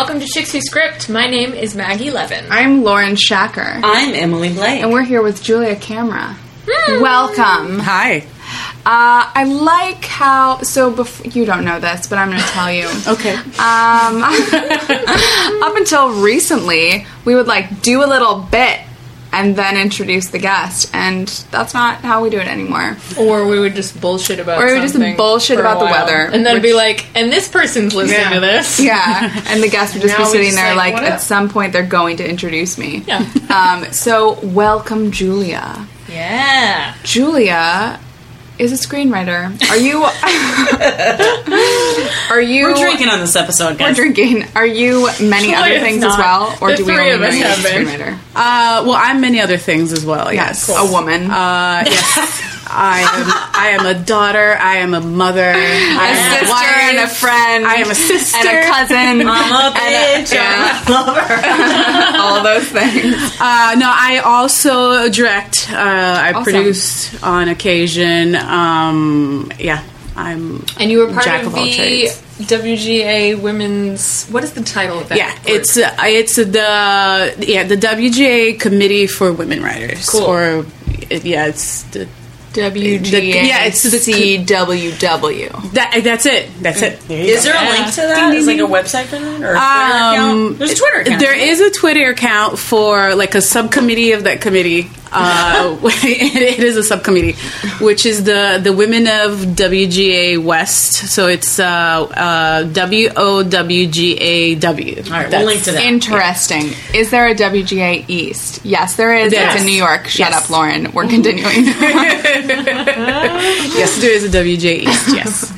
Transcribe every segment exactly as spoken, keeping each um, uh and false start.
welcome to Chicks Who Script. My name is Maggie Levin. I'm Lauren Shacker. I'm Emily Blake. And we're here with Julia Camera. Mm. Welcome. Hi. Uh, I like how... So, bef- you don't know this, but I'm going to tell you. Okay. Um, up until recently, we would, like, do a little bit and then introduce the guest, and that's not how we do it anymore. Or we would just bullshit about Or we would something just bullshit about the while, weather. and then which, be like, and this person's listening yeah. to this. Yeah, and the guest would just Now be we sitting just there like, like, what at up? some point they're going to introduce me. Yeah. Um, so, welcome, Julia. Yeah. Julia is a screenwriter. Are you... are you... We're drinking on this episode, guys. We're drinking. Are you many Julia's other things not. as well? Or The do we three only of us know you as have a been. screenwriter? Uh, well, I'm many other things as well. Yes. Yes. A woman. Uh, yes. I am. I am a daughter. I am a mother. I a am sister a wife. and a friend. I am a sister and a cousin. Mama, bitch, yeah. I love her. All of those things. Uh, no, I also direct. Uh, I Awesome. produce on occasion. Um, yeah, I'm. And you were part Jack of, of all the trades. W G A Women's... What is the title of that? Yeah, group? it's uh, it's the yeah the W G A Committee for Women Writers. Cool. Or yeah, it's the. W G A Yeah, it's the- C W W. That, that's it. That's it. Is there a Yeah. link to that? Is like a website for that? Or a Twitter account? There's a Twitter account. There is a Twitter account for like a subcommittee of that committee. Uh, it is a subcommittee, which is the the Women of W G A West. So it's uh, uh, W O W G A W. All right, we'll link to that. Interesting. Is there a W G A East? Yes, there is. Yes. It's in New York. Shut Yes. up, Lauren. We're continuing. Yes, there is a W G A East. Yes.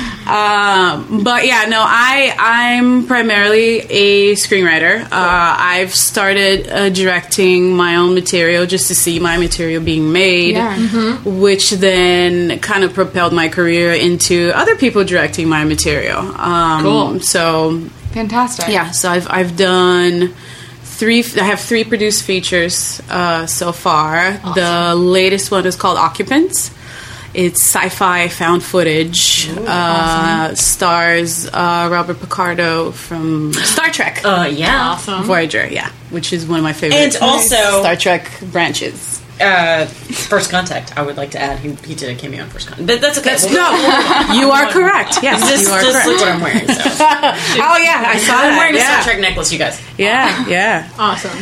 Um, but yeah, no, I I'm primarily a screenwriter. Uh, I've started uh, directing my own material just to see my material being made, Yeah. which then kind of propelled my career into other people directing my material. Um, Cool. So Fantastic. yeah, so I've I've done three. I have three produced features uh, so far. The latest one is called Occupants. It's sci-fi found footage. Ooh, uh, awesome. Stars uh, Robert Picardo from Star Trek. Uh, yeah. Awesome. Voyager, yeah, which is one of my favorite. And also- Star Trek branches. Uh, First Contact, I would like to add. He, he did a cameo on First Contact. But that's okay. That's, We'll- no, you are correct. Yes, Just, you are just correct. look what I'm wearing. So. Oh yeah, I saw I'm that. wearing a yeah. Star Trek necklace, you guys. Yeah, yeah. Awesome.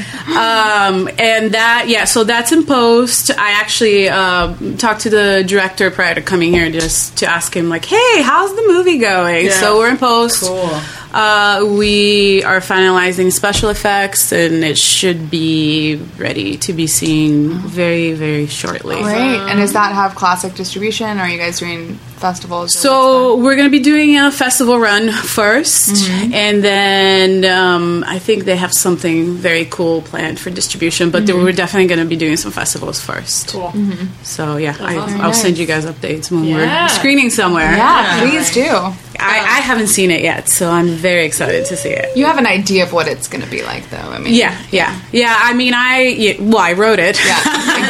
Um, and that, yeah, so that's in post. I actually uh, talked to the director prior to coming here just to ask him, like, hey, how's the movie going? Yeah. So we're in post. Cool. Uh, we are finalizing special effects, and it should be ready to be seen very, very shortly. Great. And does that have classic distribution? Or are you guys doing festivals? or So what's we're going to be doing a festival run first, Mm-hmm. and then um, I think they have something very cool planned for distribution. But Mm-hmm. we're definitely going to be doing some festivals first. Cool. So yeah, I, awesome. I'll Nice. send you guys updates when Yeah. we're screening somewhere. that? Yeah, please do. I, I haven't seen it yet, so I'm very excited to see it. You have an idea of what it's going to be like, though. I mean, Yeah, yeah, yeah. I mean, I yeah, well, I wrote it. yeah,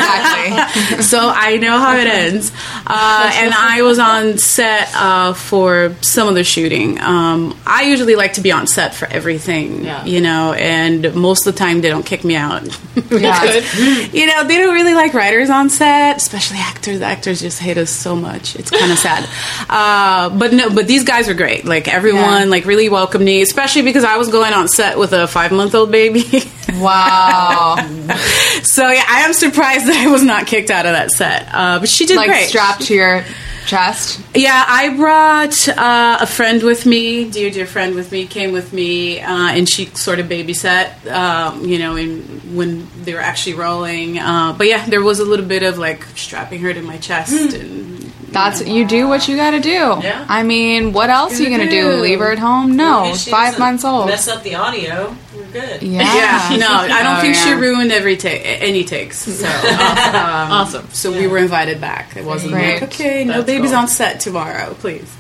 exactly. So I know how it ends. Uh, and I was on set uh, for some of the shooting. Um, I usually like to be on set for everything, Yeah. you know, and most of the time they don't kick me out. Yeah. Good. You know, they don't really like writers on set, especially actors. Actors just hate us so much. It's kind of sad. Uh, but no, but these guys were great. Like everyone, Yeah. like really welcomed me, especially because I was going on set with a five-month-old baby. Wow. So yeah, I am surprised that I was not kicked out of that set. Uh, but she did Like great. strapped to your chest. Yeah, I brought uh, a friend with me, dear, dear friend with me, came with me, uh, and she sort of babysat, um, you know, in, when they were actually rolling. Uh, but yeah, there was a little bit of like strapping her to my chest. and That's you do what you got to do. Yeah. I mean, what else are you Gonna going to do? do. Leave her at home? No, Maybe she five doesn't months old. Mess up the audio. We're good. Yeah. Yeah, no, I don't Oh, think she yeah. ruined every ta- any takes. So, um, Awesome. so we were invited back. It wasn't Great. like, okay, no That's babies cool. on set tomorrow, please.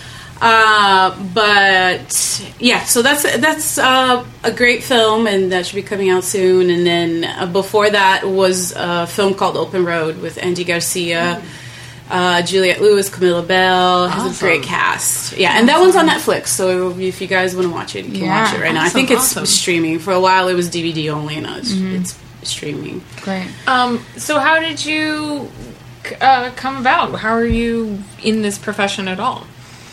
Uh, but yeah, so that's that's uh, a great film, and that should be coming out soon. And then uh, before that was a film called Open Road with Andy Garcia. Uh, Juliette Lewis, Camilla Bell, has a Awesome. great cast. Yeah, and that one's on Netflix, so if you guys want to watch it, you can Yeah, watch it right now. I awesome, think it's awesome. streaming. For a while, it was D V D only, and now it's, it's streaming. Great. Um, so how did you uh, come about? How are you in this profession at all?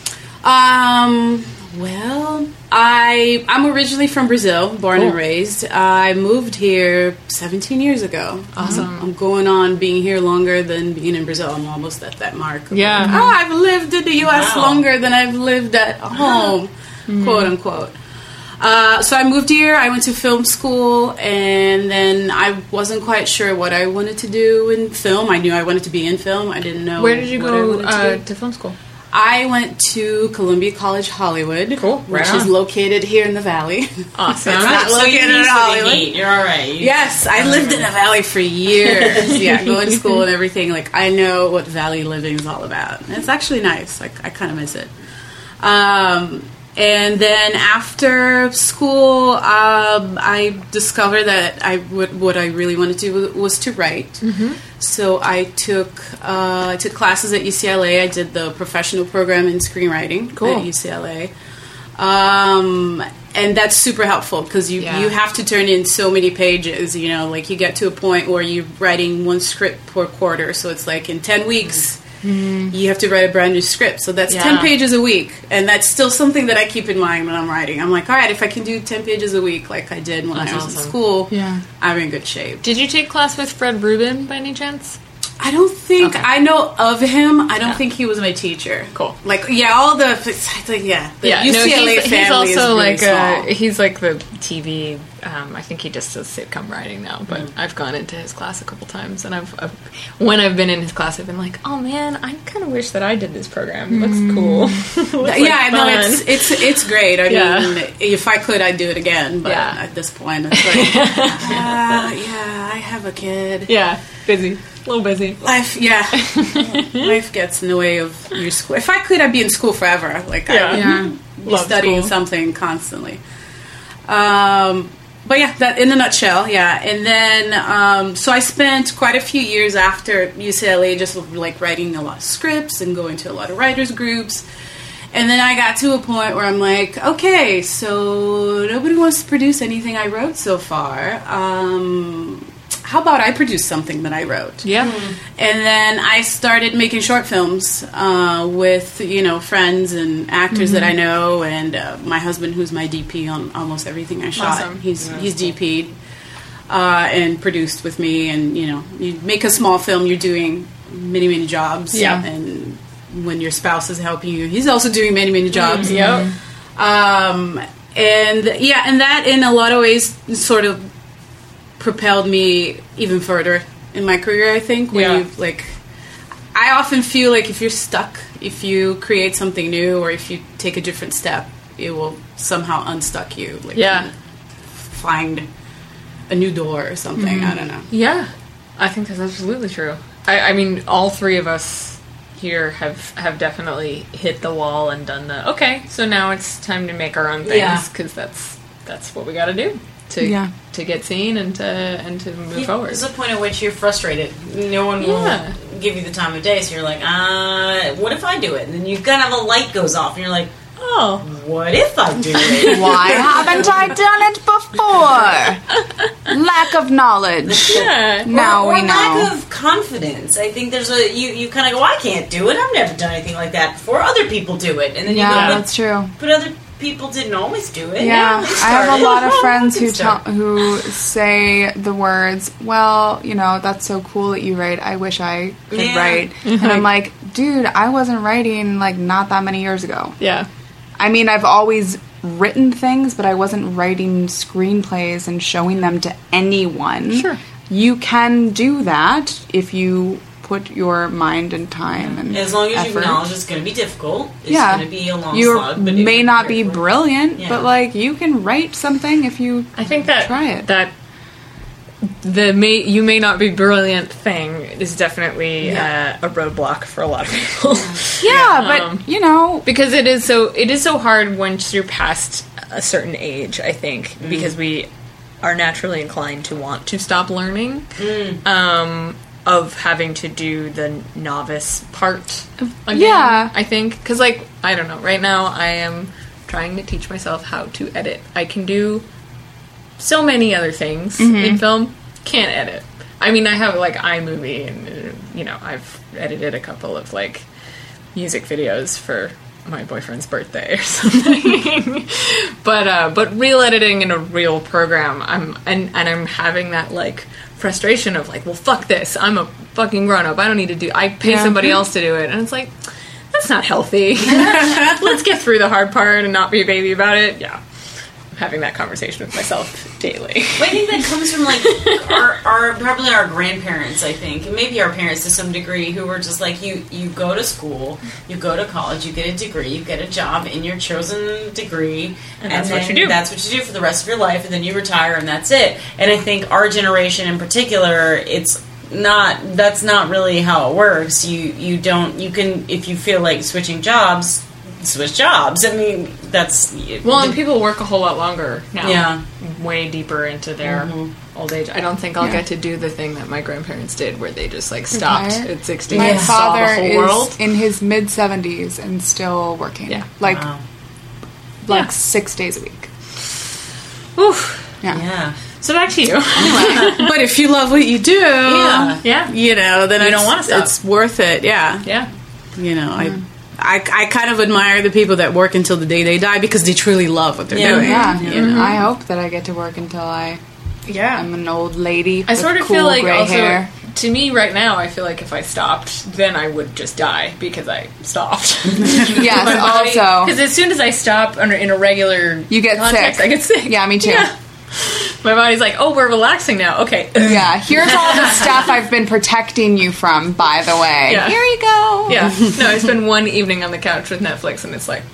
Um, well, I I'm originally from Brazil, born and Cool. raised. I moved here seventeen years ago. Awesome. I'm going on being here longer than being in Brazil. I'm almost at that mark. of, Yeah. like, oh, I've lived in the U S Wow. longer than I've lived at home, quote unquote. Uh, so I moved here. I went to film school, and then I wasn't quite sure what I wanted to do in film. I knew I wanted to be in film. I didn't know Where did you what I go wanted to uh, do. to film school? I went to Columbia College Hollywood, Cool. which Right is on. located here in the Valley. Awesome. not So located you're in used to the Hollywood. heat. You're all right. You- Yes, I lived in the Valley for years. Yeah, going to school and everything. Like, I know what Valley living is all about. And it's actually nice. Like, I kind of miss it. Um, and then after school, um, I discovered that I would, what I really wanted to do was to write. Mm-hmm. So I took uh, I took classes at U C L A. I did the professional program in screenwriting Cool. at U C L A. Um, and that's super helpful because you, Yeah. you have to turn in so many pages, you know, like you get to a point where you're writing one script per quarter. So it's like in ten weeks, you have to write a brand new script. So that's Yeah. ten pages a week. And that's still something that I keep in mind when I'm writing. I'm like, all right, if I can do ten pages a week like I did when That's I was in awesome. school, Yeah. I'm in good shape. Did you take class with Fred Rubin by any chance? I don't think Okay. I know of him. I don't Yeah. think he was my teacher. Cool. Like, yeah, all the it's like, yeah, the Yeah, U no, C L A he's, family he's also is really like small. uh, he's like the T V. Um, I think he just does sitcom writing now. But Mm-hmm. I've gone into his class a couple times, and I've, I've when I've been in his class, I've been like, oh man, I kind of wish that I did this program. It looks cool. It looks like yeah, no, fun. it's it's it's great. I Yeah. mean, if I could, I'd do it again. But Yeah. at this point, it's like, uh, yeah, I have a kid. yeah, busy, a little busy. Life, yeah, life gets in the way of your school. If I could, I'd be in school forever. Like, Yeah. I'd Yeah. be Love studying school. something constantly. Um, but yeah, that in a nutshell, yeah. And then, um, so I spent quite a few years after U C L A just like writing a lot of scripts and going to a lot of writers groups. And then I got to a point where I'm like, okay, so nobody wants to produce anything I wrote so far. Um, how about I produce something that I wrote? Yeah, And then I started making short films uh, with, you know, friends and actors that I know, and uh, my husband, who's my D P on almost everything I shot. Awesome. He's he's D P'd uh, and produced with me, and you know, you make a small film, you're doing many many jobs. Yeah. And when your spouse is helping you, he's also doing many many jobs. yep. Um, and yeah, and that in a lot of ways sort of propelled me even further in my career, I think. When Yeah. you like, I often feel like if you're stuck, if you create something new, or if you take a different step, it will somehow unstuck you. Like, Yeah. you find a new door or something. I don't know. Yeah, I think that's absolutely true. I, I mean, all three of us here have have definitely hit the wall and done the okay. So now it's time to make our own Yeah. things because that's that's what we got to do to Yeah. to get seen and to and to move You- forward. There's a point at which you're frustrated. No one will Yeah. give you the time of day, so you're like, uh, what if I do it? And then you kind of a light goes off, and you're like, Oh, what if I do it? Why haven't I done it before? Lack of knowledge. yeah. Now or, or we know. lack of confidence. I think there's a you, you kind of go, I can't do it. I've never done anything like that before. Other people do it, and then you Yeah, go, that's true. but other people didn't always do it. Yeah, they I have a started. lot of Oh, friends I who can tell, start. who say the words, "Well, you know, that's so cool that you write. I wish I could Yeah. write." And I'm like, "Dude, I wasn't writing like not that many years ago. Yeah. I mean, I've always written things, but I wasn't writing screenplays and showing them to anyone. Sure. You can do that if you put your mind and time and As long as you effort. acknowledge it's going to be difficult, it's yeah, going to be a long you slog. But if may you're not be prepared for it- brilliant, Yeah. but like you can write something if you I think that try it. that the may you may not be brilliant thing is definitely Yeah. uh, a roadblock for a lot of people. Yeah, but Um, you know, because it is so it is so hard once you're past a certain age, I think, because we are naturally inclined to want to stop learning. Um, of having to do the novice part again, Yeah. I think. Because, like, I don't know. Right now, I am trying to teach myself how to edit. I can do so many other things in film. Can't edit. I mean, I have, like, iMovie, and, uh, you know, I've edited a couple of, like, music videos for my boyfriend's birthday or something. but, uh, but real editing in a real program, I'm, and, and I'm having that, like, frustration of like, well, fuck this. I'm a fucking grown-up. I don't need to do... I pay Yeah. somebody else to do it. And it's like, that's not healthy. Let's get through the hard part and not be a baby about it. Yeah. I'm having that conversation with myself daily. But I think that comes from like our, our probably our grandparents, I think, and maybe our parents to some degree, who were just like, you you go to school, you go to college, you get a degree, you get a job in your chosen degree, And that's then what you do. That's what you do for the rest of your life, and then you retire, and that's it. And I think our generation in particular, it's not that's not really how it works. You you don't you can if you feel like switching jobs. Switch jobs. I mean, that's Well, and people work a whole lot longer now. Yeah. Way deeper into their Mm-hmm. old age. I don't think I'll Yeah. get to do the thing that my grandparents did where they just, like, stopped Retire? at sixty My and saw the father whole is world. in his mid seventies and still working. Yeah. Like Wow. like Yeah. six days a week. Oof. Yeah. Yeah. So back to you. But if you love what you do, Yeah. Yeah. you know, then You it's, don't wanna stop. it's worth it. Yeah. Yeah. You know, I, I I kind of admire the people that work until the day they die because they truly love what they're Yeah. doing. Yeah. You know? I hope that I get to work until I Yeah. am an old lady. I with sort of cool feel like gray also, hair. to me right now, I feel like if I stopped, then I would just die because I stopped. Yes, also. Because as soon as I stop under in a regular You get context, sick. I get sick. Yeah, me too. Yeah. My body's like, oh, we're relaxing now. Okay. Yeah, here's all the stuff I've been protecting you from, by the way. Yeah. Here you go. Yeah. No, I spend one evening on the couch with Netflix, and it's like,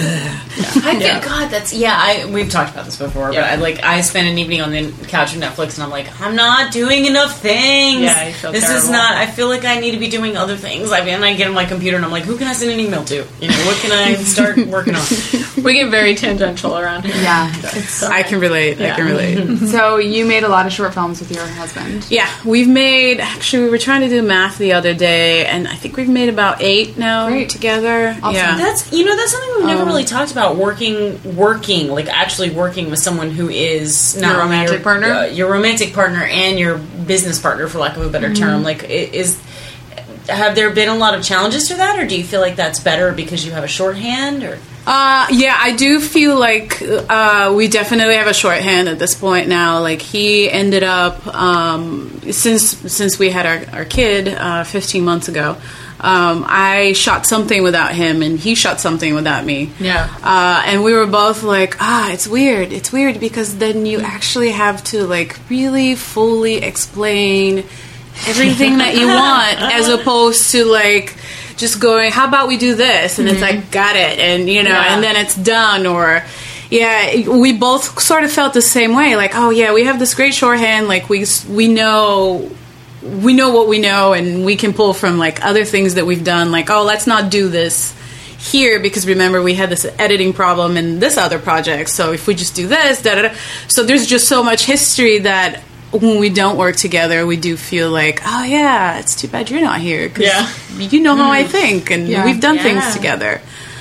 I Yeah. think God, that's yeah. I we've talked about this before, Yeah. but I like I spend an evening on the couch with Netflix, and I'm like, I'm not doing enough things. Yeah, you feel this is terrible. not. I feel like I need to be doing other things. I mean, I get on my computer, and I'm like, who can I send an email to? You know, what can I start working on? we get very tangential around here. Yeah. It's, I can relate. I Yeah. can relate. so you made a lot of short films with your husband. Yeah, we've made. Actually, we were trying to do math the other day, and I think we've made about eight now Great. together. Awesome. Yeah, That's you know that's something we've never Um, really talked about. Working, working, like actually working with someone who is not Your only romantic your, partner? uh, your romantic partner, and your business partner, for lack of a better term. Like, i- is have there been a lot of challenges to that, or do you feel like that's better because you have a shorthand? Or Uh, yeah, I do feel like uh, we definitely have a shorthand at this point now. Like he ended up um, since since we had our, our kid uh, fifteen months ago. Um, I shot something without him, and he shot something without me. Yeah. Uh, and we were both like, ah, it's weird. It's weird because then you actually have to like really fully explain everything that you want, as opposed to like just going, how about we do this? And it's like, got it. And, you know, Yeah. and then it's done. Or, yeah, we both sort of felt the same way. Like, oh, yeah, we have this great shorthand. Like, we, we know... we know what we know, and we can pull from like other things that we've done. Like, oh, let's not do this here because remember we had this editing problem in this other project. So if we just do this, da da da. So there's just so much history that when we don't work together, we do feel like, oh yeah, it's too bad you're not here because Yeah. you know how I think, and Yeah. we've done Yeah. things together.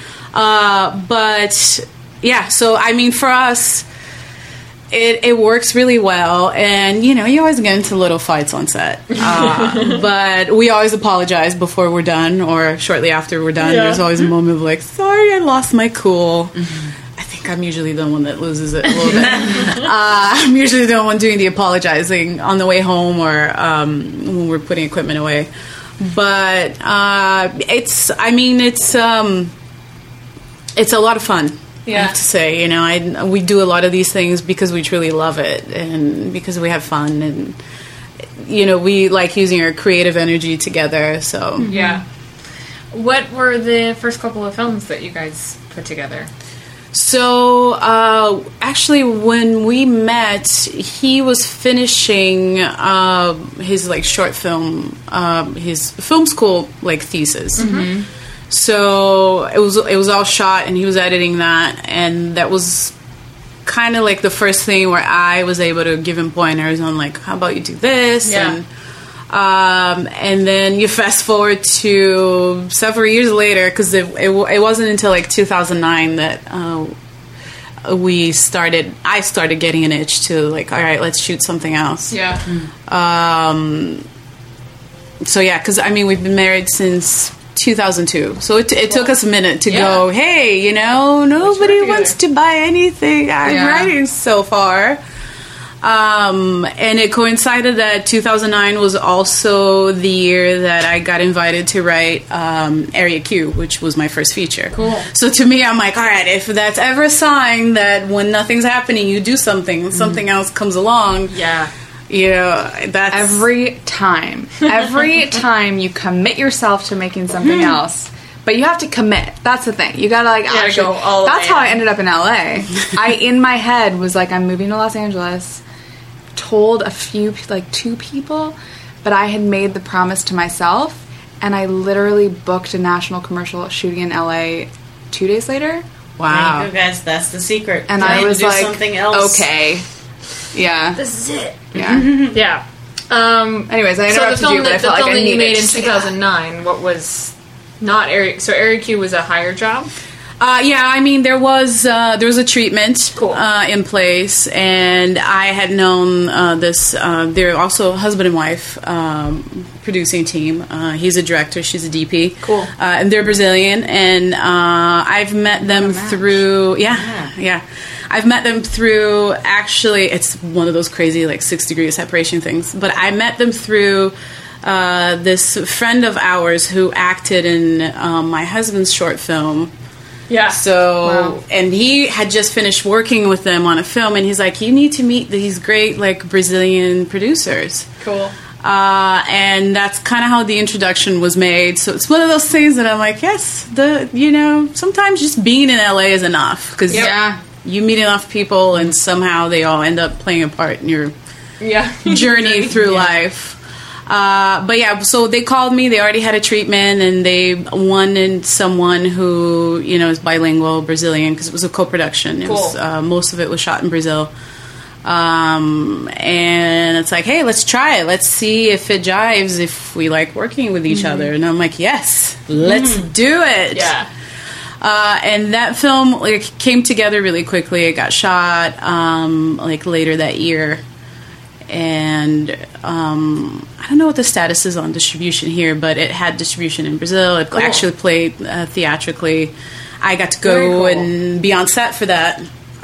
Uh, but yeah, so I mean, for us. It, it works really well, and you know you always get into little fights on set, uh, but we always apologize before we're done or shortly after we're done. Yeah. There's always a moment of like, sorry, I lost my cool. I think I'm usually the one that loses it a little bit. uh, I'm usually the one doing the apologizing on the way home or um, when we're putting equipment away. But uh, it's, I mean, it's um, it's a lot of fun. I Yeah. have to say, you know, I, we do a lot of these things because we truly love it and because we have fun and, you know, we like using our creative energy together. So, Yeah. What were the first couple of films that you guys put together? so uh, actually, when we met, he was finishing uh, his like short film, uh, his film school like thesis. So it was it was all shot, and he was editing that, and that was kind of like the first thing where I was able to give him pointers on like, how about you do this? Yeah. And Um, and then you fast forward to several years later, because it, it, it wasn't until like two thousand nine that uh, we started, I started getting an itch to like, all right, let's shoot something else. Yeah. Um, so yeah, because I mean, we've been married since two thousand two, so it, it took us a minute to Yeah. go, hey, you know, nobody together. wants to buy anything I'm Yeah. writing so far. Um, and it coincided that two thousand nine was also the year that I got invited to write um, Area Q, which was my first feature. Cool. So to me, I'm like, all right, if that's ever a sign that when nothing's happening, you do something, something else comes along, Yeah. you know, that's... Every time. Every time you commit yourself to making something else. But you have to commit. That's the thing. You gotta like gotta actually. go all the that's way how I in. ended up in L A. I in my head was like, I'm moving to Los Angeles. Told a few, like two people, but I had made the promise to myself, and I literally booked a national commercial shooting in L A two days later. There Wow. you go, guys. That's the secret. And You I need to was do like, something else. okay, yeah, This is it. yeah. Yeah. Um, Anyways, I so the interrupted film you, but I that, the felt film like I that you needed made to in say two that. thousand nine, what was not Area... So Area Q was a higher job? Uh, yeah, I mean, there was uh, there was a treatment Cool. uh, in place, and I had known uh, this. Uh, they're also a husband and wife um, producing team. Uh, he's a director, she's a D P. Cool. Uh, and they're Brazilian, and uh, I've met them match. through. Yeah, Yeah. yeah. I've met them through. Actually, it's one of those crazy like six degree separation things. But I met them through. Uh, this friend of ours who acted in um, my husband's short film. Yeah. So, Wow. and he had just finished working with them on a film, and he's like, you need to meet these great, like, Brazilian producers. Cool. Uh, and that's kind of how the introduction was made. So it's one of those things that I'm like, yes, the, you know, sometimes just being in L A is enough. Because Yeah. you meet enough people, and somehow they all end up playing a part in your Yeah. journey through life. Uh, but yeah, so they called me. They already had a treatment, and they wanted someone who, you know, is bilingual Brazilian, because it was a co-production. It was, Cool. uh, most of it was shot in Brazil. Um, and it's like, hey, let's try it. Let's see if it jives, if we like working with each other. And I'm like, yes, let's do it. Yeah. Uh, and that film like came together really quickly. It got shot um, like later that year, and um, I don't know what the status is on distribution here, but it had distribution in Brazil. It actually played uh, theatrically. I got to go Very cool. and be on set for that.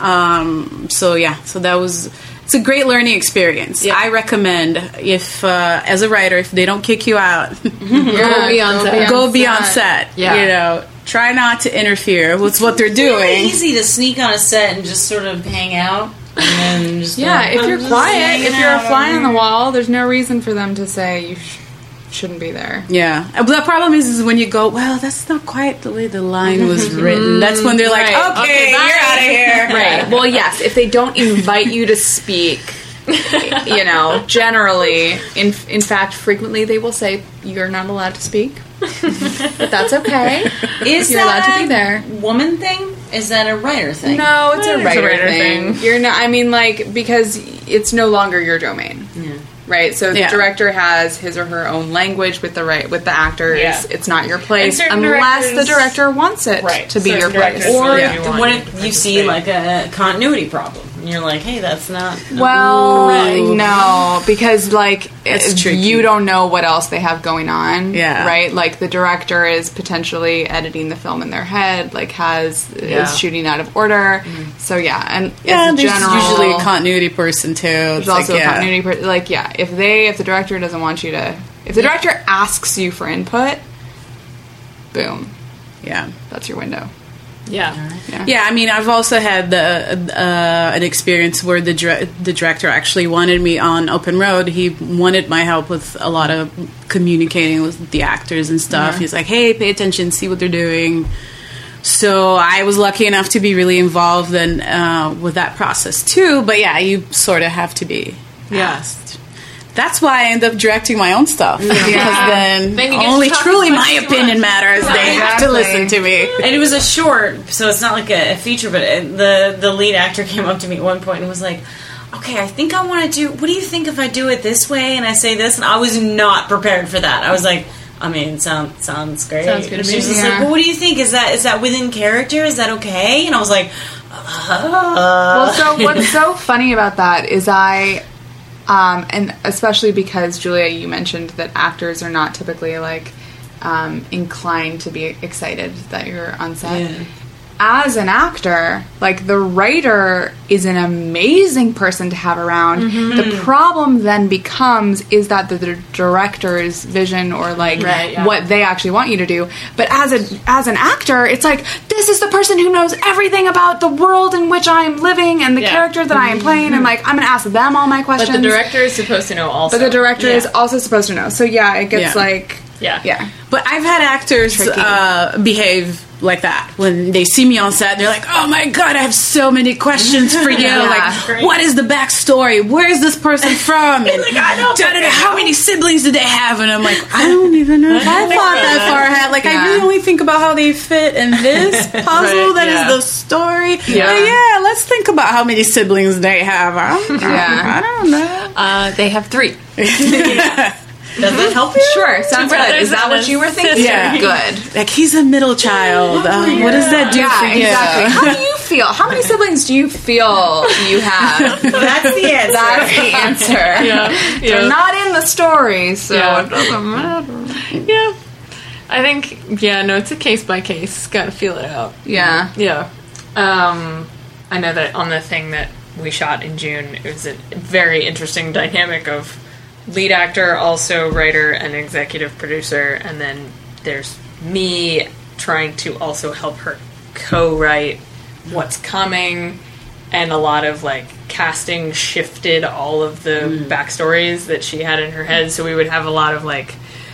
Um, so yeah, so that was. It's a great learning experience. Yeah. I recommend if, uh, as a writer, if they don't kick you out, Go be on set. go be on set. Yeah. You know, try not to interfere with what they're It's really doing. easy to sneak on a set and just sort of hang out. And then just Yeah, like, if I'm you're just quiet, hanging if you're a out fly on over the here. wall, there's no reason for them to say you sh- shouldn't be there. Yeah. But the problem is, is when you go, well, that's not quite the way the line was written. That's when they're like, Right. okay, Okay, bye. you're out of here. Right. Well, yes, if they don't invite you to speak, you know, generally, in in fact, frequently they will say you're not allowed to speak. But that's okay. Is You're allowed that to be there. a woman thing? Is that a writer thing? No, it's a It's a writer, writer thing. thing. You're not. I mean, like because it's no longer your domain. Yeah. Right, so the Yeah. director has his or her own language with the right with the actors. Yeah. It's not your place And certain unless the directors- director wants it Right, to be certain your place. directors Or really do want when you it, to you see participate. like a continuity problem, and you're like, "Hey, that's not." Well, Ooh. no, because like It's it- tricky. you don't know what else they have going on. Yeah. right. Like the director is potentially editing the film in their head, like has Yeah. is shooting out of order. So yeah, and Yeah, as there's general, usually a continuity person, too. there's It's also like, a yeah. continuity. Per- like yeah, if they if the director doesn't want you to, if the director asks you for input, boom, Yeah. that's your window. Yeah. Yeah. Yeah, I mean, I've also had the, uh, an experience where the dir- the director actually wanted me on Open Road. He wanted my help with a lot of communicating with the actors and stuff. He's like, "Hey, pay attention, see what they're doing." So I was lucky enough to be really involved in, uh, with that process too. But yeah, you sort of have to be Yeah. asked. That's why I end up directing my own stuff because then, Then you get to only talk as truly much my as you opinion want. matters. They have to Exactly. listen to me. And it was a short, so it's not like a, a feature. But it, the the lead actor came up to me at one point and was like, okay, I think I want to do, what do you think if I do it this way and I say this? And I was not prepared for that. I was like, I mean, sound, sounds great. Sounds good to And me. she was just Yeah. like, well, what do you think? Is that is that within character? Is that okay? And I was like, uh, Well, so what's so funny about that is I, um, and especially because Julia, you mentioned that actors are not typically like um, inclined to be excited that you're on set. Yeah. As an actor, like the writer is an amazing person to have around. Mm-hmm. The problem then becomes is that the, the director's vision or like Right, yeah. what they actually want you to do. But as a as an actor, it's like this is the person who knows everything about the world in which I am living and the Yeah. character that I am playing, and like I'm gonna ask them all my But questions. the director is supposed to know also. But the director Yeah. is also supposed to know. So yeah, it gets Yeah. like Yeah. yeah. But I've had actors Tricky. uh, behave like that when they see me on set. They're like, "Oh my god, I have so many questions for you! Yeah. Like, Great. what is the backstory? Where is this person from? And like, I don't da-da-da, fucking how know." many siblings do they have?" And I'm like, I don't even know if I thought that far ahead. Like, Yeah. I really only think about how they fit in this puzzle. Right, That is yeah. the story. Yeah. But yeah, let's think about how many siblings they have. I don't, Yeah. I don't know. Uh, they have three. does that help you? Sure, sounds good. brothers Is that and what a you were thinking? Yeah. Good. Like, he's a middle child. Uh, What does that do Yeah, for you? exactly. How do you feel? How many siblings do you feel you have? That's the answer. That's the answer. Yeah. They're Yeah. not in the story, so Yeah. it doesn't matter. Yeah. I think, yeah, no, it's a case by case. Gotta feel it out. Yeah. Yeah. Um, I know that on the thing that we shot in June, it was a very interesting dynamic of lead actor, also writer and executive producer, and then there's me trying to also help her co-write what's coming, and a lot of like casting shifted all of the backstories that she had in her head, so we would have a lot of like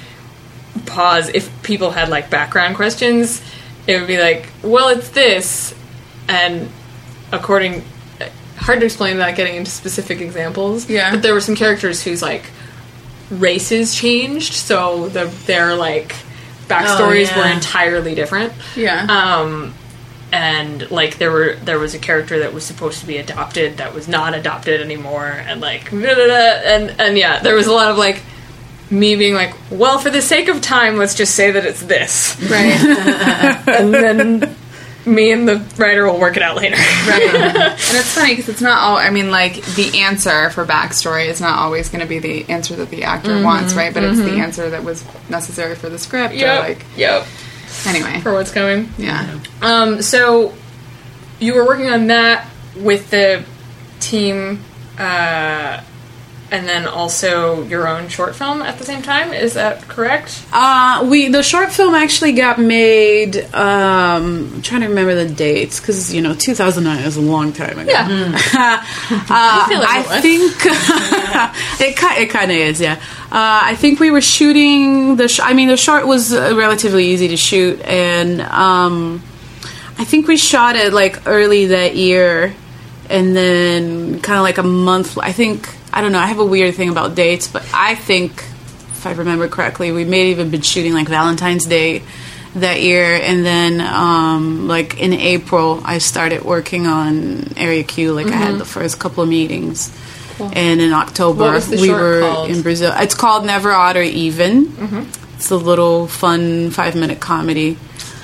pause if people had like background questions. It would be like, well, it's this, and according, hard to explain without getting into specific examples. Yeah. But there were some characters whose like races changed, so the their like backstories Oh, yeah. were entirely different. Yeah. Um, and like there were there was a character that was supposed to be adopted that was not adopted anymore, and like da, da, da, and and yeah, there was a lot of like me being like, well, for the sake of time, let's just say that it's this, right. and then me and the writer will work it out later. Right. And it's funny because it's not all, I mean, like, the answer for backstory is not always going to be the answer that the actor wants, right? But it's the answer that was necessary for the script. Or Yep. like, Yep. anyway. For what's coming. Yeah. Um, so you were working on that with the team, uh, and then also your own short film at the same time. Is that correct? Uh, we the short film actually got made. Um, I'm trying to remember the dates because you know two thousand nine is a long time ago. Yeah. uh, feel like I it was. think it ki- it kind of is. Yeah. Uh, I think we were shooting the. Sh- I mean, the short was uh, relatively easy to shoot, and um, I think we shot it like early that year, and then kind of like a month. I think. I don't know, I have a weird thing about dates, but I think, if I remember correctly, we may have even been shooting like Valentine's Day that year, and then um, like in April, I started working on Area Q, like I had the first couple of meetings. And in October, What was the we short were called? in Brazil. It's called Never Odd or Even. It's a little fun five-minute comedy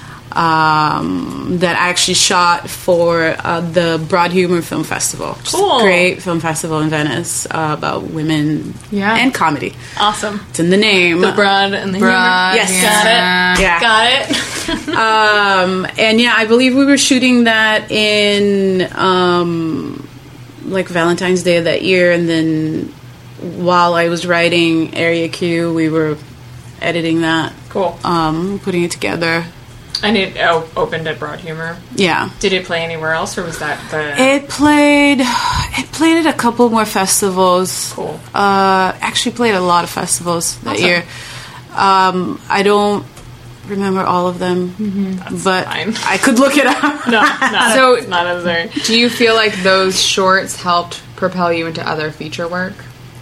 um, that I actually shot for uh, the Broad Humor Film Festival. Which is a Cool. great film festival in Venice uh, about women Yeah. and comedy. Awesome. It's in the name. The broad and the Broad, humor. Yes. Got it. Yeah. Got it. Um, and yeah, I believe we were shooting that in um, like Valentine's Day of that year, and then while I was writing Area Q, we were editing that, Cool. um, putting it together. And it oh, opened at Broad Humor. Yeah. Did it play anywhere else, or was that the... It played. It played at a couple more festivals. Cool. Uh, actually, played at a lot of festivals that Awesome. year. Um, I don't remember all of them, but fine. I could look it up. No, not, So- so, not necessary. Do you feel like those shorts helped propel you into other feature work?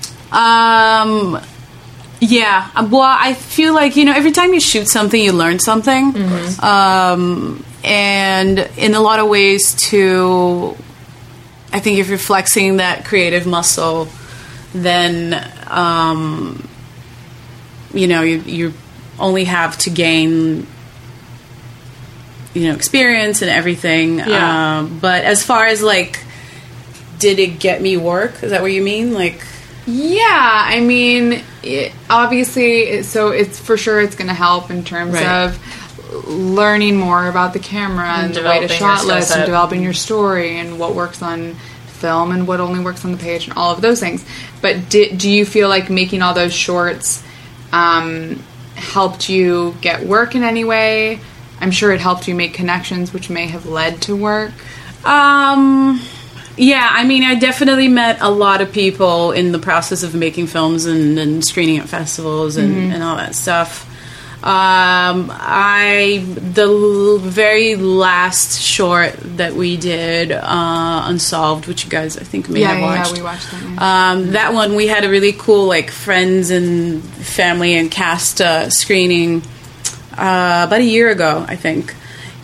Um, yeah. Well, I feel like, you know, every time you shoot something, you learn something. Um, and in a lot of ways, to I think if you're flexing that creative muscle, then um, you know you you only have to gain, you know, experience and everything. Yeah. Um, but as far as like, did it get me work? Is that what you mean? Like, Yeah, I mean, it, obviously, it- so it's for sure it's going to help in terms Right. of learning more about the camera and, the way to developing shot your skill list and set. developing your story and what works on film and what only works on the page and all of those things. But di- do you feel like making all those shorts um, helped you get work in any way? I'm sure it helped you make connections, which may have led to work. Um, yeah, I mean, I definitely met a lot of people in the process of making films and, and screening at festivals and, and all that stuff. Um, I the l- very last short that we did, uh, Unsolved, which you guys I think may Yeah, have yeah, watched. we watched that. Yeah. Um, that one we had a really cool like friends and family and cast uh, screening uh, about a year ago, I think.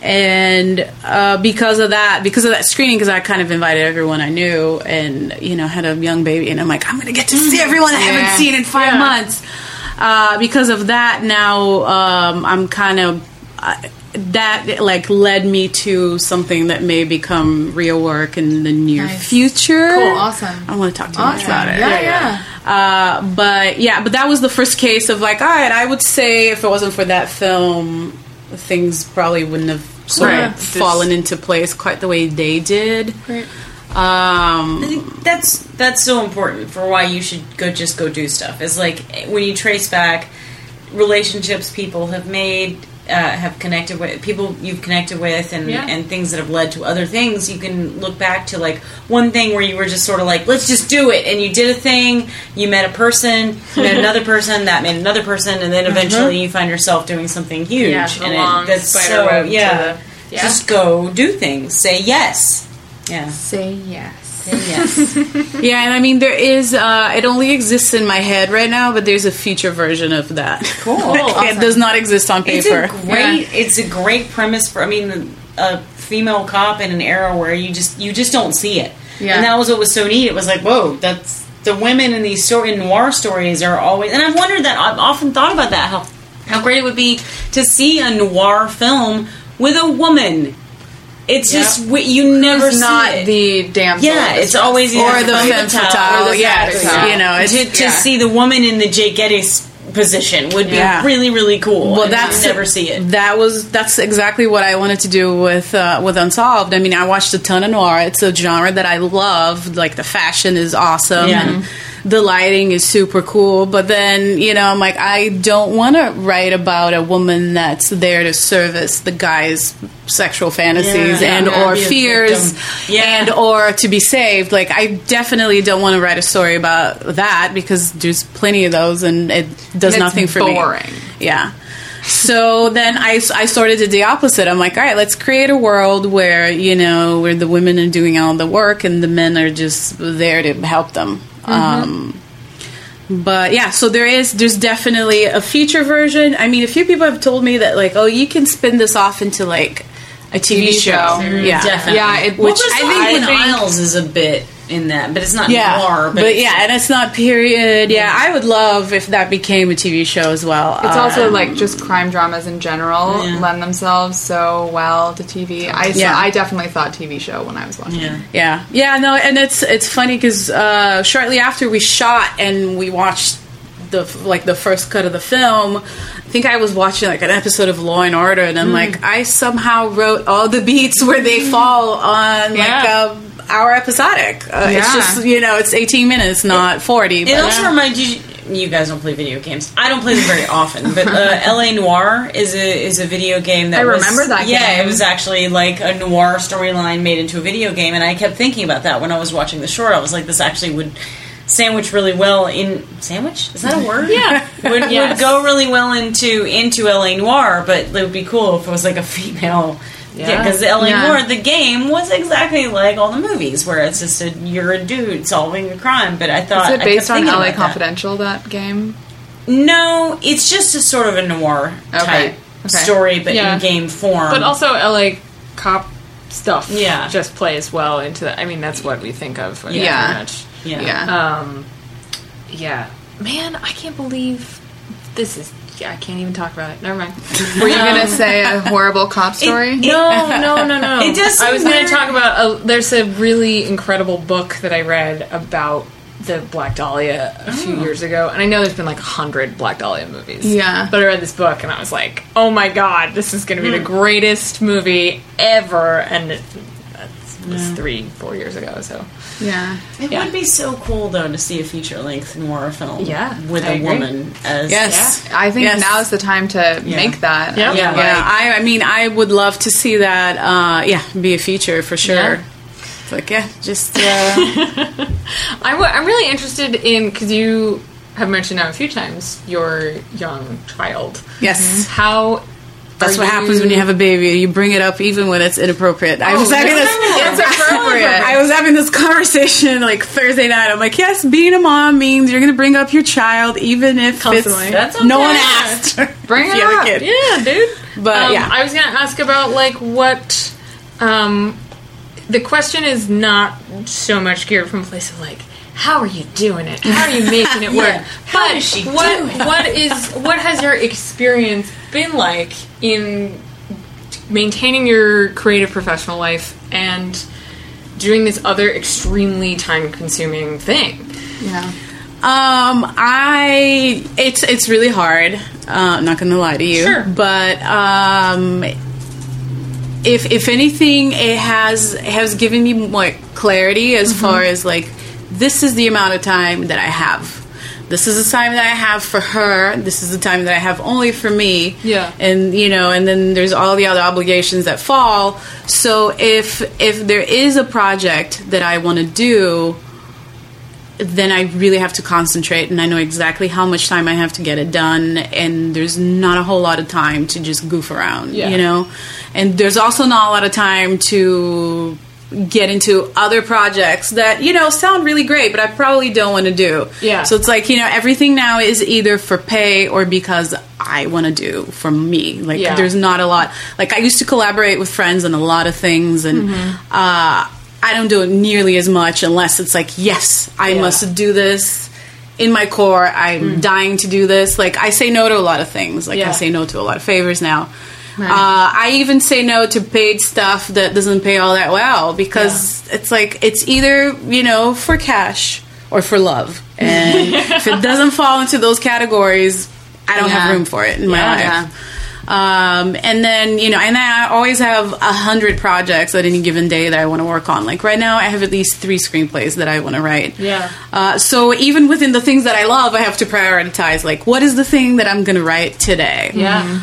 And uh, because of that, because of that screening, because I kind of invited everyone I knew, and you know had a young baby, and I'm like, I'm gonna get to see everyone I Yeah. haven't seen in five Yeah. months. Uh, because of that, now um, I'm kind of uh, that like led me to something that may become real work in the near Nice. future. Cool, awesome. I don't want to talk too much Awesome. about it. Yeah, yeah. Uh, but yeah, but that was the first case of like, all right, I would say if it wasn't for that film, things probably wouldn't have sort Right. of fallen into place quite the way they did. Right. Um, I think that's that's so important for why you should go just go do stuff. Is like when you trace back relationships people have made, uh, have connected with people you've connected with, and Yeah. and things that have led to other things. You can look back to like one thing where you were just sort of like, let's just do it, and you did a thing. You met a person, you met another person, that made another person, and then eventually you find yourself doing something huge. Yeah, the and long it, that's spider so web to yeah. the- yeah. Just go do things. Say yes. Yeah. Say yes. Say yes. yeah, and I mean there is. Uh, it only exists in my head right now, but there's a future version of that. Cool. It does not exist on It's paper. a great. It's a great premise for. I mean, a female cop in an era where you just you just don't see it. Yeah. And that was what was so neat. It was like, whoa, that's the women in these story in noir stories are always. And I've wondered that. I've often thought about that. How how great it would be to see a noir film with a woman. It's Yep. just we- you never Who's see not it. the damsel. Yeah, in it's distress. always either or the femme femme fatale fatale, or the yes, fatale. you know, it's, to, to yeah. see the woman in the Jake Geddes position would be Yeah. really, really cool. Well, and that's you never see it. That was that's exactly what I wanted to do with uh, with Unsolved. I mean, I watched a ton of noir. It's a genre that I love. Like the fashion is awesome. Yeah. And the lighting is super cool. But then you know, I'm like, I don't want to write about a woman that's there to service the guy's sexual fantasies Yeah. and Yeah, or be a fears victim. Yeah. and or to be saved. Like I definitely don't want to write a story about that because there's plenty of those and it does And it's nothing for me. boring. Yeah. So then I, I sort of did the opposite. I'm like, all right, let's create a world where, you know, where the women are doing all the work and the men are just there to help them. Um, but yeah, so there is, there's definitely a feature version. I mean, a few people have told me that like, oh, you can spin this off into like a T V, T V show. show. Yeah. Definitely. Yeah, it- Well, which there's I the think would Ivan be- Isles is a bit in that, but it's not Yeah, noir. But, but, it's- yeah, and it's not period. Yeah, I would love if that became a T V show as well. It's also Um, like just crime dramas in general Yeah. lend themselves so well to T V. I saw, Yeah. I definitely thought T V show when I was watching. yeah. it. Yeah, yeah, no, and it's it's funny because uh, shortly after we shot and we watched the like the first cut of the film, I think I was watching like an episode of Law and Order, and I'm like, I somehow wrote all the beats where they fall on like Yeah. a our episodic. Uh, It's Yeah. just you know, it's eighteen minutes, not forty. It But also reminds you. You guys don't play video games. I don't play them very often, but uh, L A Noire is a is a video game that I was- remember that Yeah, game. it was actually like a noir storyline made into a video game, and I kept thinking about that when I was watching the short. I was like, this actually would sandwich really well in sandwich. Is that a word? Yeah. would, Yes. would go really well into into L A Noire, but it would be cool if it was like a female. Yeah, because L A Yeah. Noire, the game, was exactly like all the movies, where it's just a you're a dude solving a crime. But I thought Is I it kept based on thinking L A about that. Confidential, that game? No, it's just a sort of a noir Okay. type Okay. story, but Yeah. in game form. But also L A Cop stuff Yeah. just plays well into that. I mean, that's what we think of. uh, Yeah. Pretty much. Yeah. Yeah. Um, yeah. Man, I can't believe this is. Yeah, I can't even talk about it. Never mind. Were you gonna say a horrible cop story? No, no, no, no. It does I was seem going to weird. talk about. A, there's a really incredible book that I read about the Black Dahlia a few years ago, and I know there's been like a hundred Black Dahlia movies. Yeah. But I read this book, and I was like, "Oh my god, this is going to be the greatest movie ever!" And it, that's, it was three, four years ago. So Yeah. It Yeah. would be so cool, though, to see a feature-length noir film Yeah, with I a agree. woman as... Yes. I think Yes. now's the time to make that. Yep. Yeah. Yeah, I, I mean, I would love to see that. Uh, yeah, be a feature for sure. Yeah. It's like, yeah, just uh, I w- I'm really interested in, because you have mentioned now a few times your young child. yes. How That's are what happens when you have a baby. You bring it up even when it's inappropriate. I was having this. It's appropriate. I was having this conversation like Thursday night. I'm like, yes, being a mom means you're going to bring up your child, even if Constantly. it's That's no okay. one asked. Bring if it you have up. a kid. Yeah, dude. But Um, yeah, I was gonna ask about like what. Um, the question is not so much geared from a place of like, how are you doing it? How are you making it work? Yeah. How But does she what do it? what is what has your experience been like in maintaining your creative professional life and doing this other extremely time consuming thing? Yeah. Um, I it's it's really hard. Uh, I'm not going to lie to you, Sure. but um, if if anything, it has has given me more clarity as far as like this is the amount of time that I have. This is the time that I have for her. This is the time that I have only for me. Yeah. And you know, and then there's all the other obligations that fall. So if if there is a project that I want to do, then I really have to concentrate, and I know exactly how much time I have to get it done, and there's not a whole lot of time to just goof around, Yeah. you know? And there's also not a lot of time to get into other projects that, you know, sound really great, but I probably don't want to do. Yeah. So it's like, you know, everything now is either for pay or because I want to do for me. Like, Yeah. there's not a lot. Like, I used to collaborate with friends on a lot of things, and, uh, I don't do it nearly as much unless it's like, yes, I Yeah. must do this in my core. I'm dying to do this. Like, I say no to a lot of things. Like, Yeah. I say no to a lot of favors now. Uh, I even say no to paid stuff that doesn't pay all that well because it's like, it's either, you know, for cash or for love. And if it doesn't fall into those categories, I don't Yeah. have room for it in my Yeah. life. Yeah. Um, and then, you know, and then I always have a hundred projects at any given day that I want to work on. Like right now, I have at least three screenplays that I want to write. Yeah. Uh, so even within the things that I love, I have to prioritize, like, what is the thing that I'm going to write today? Yeah.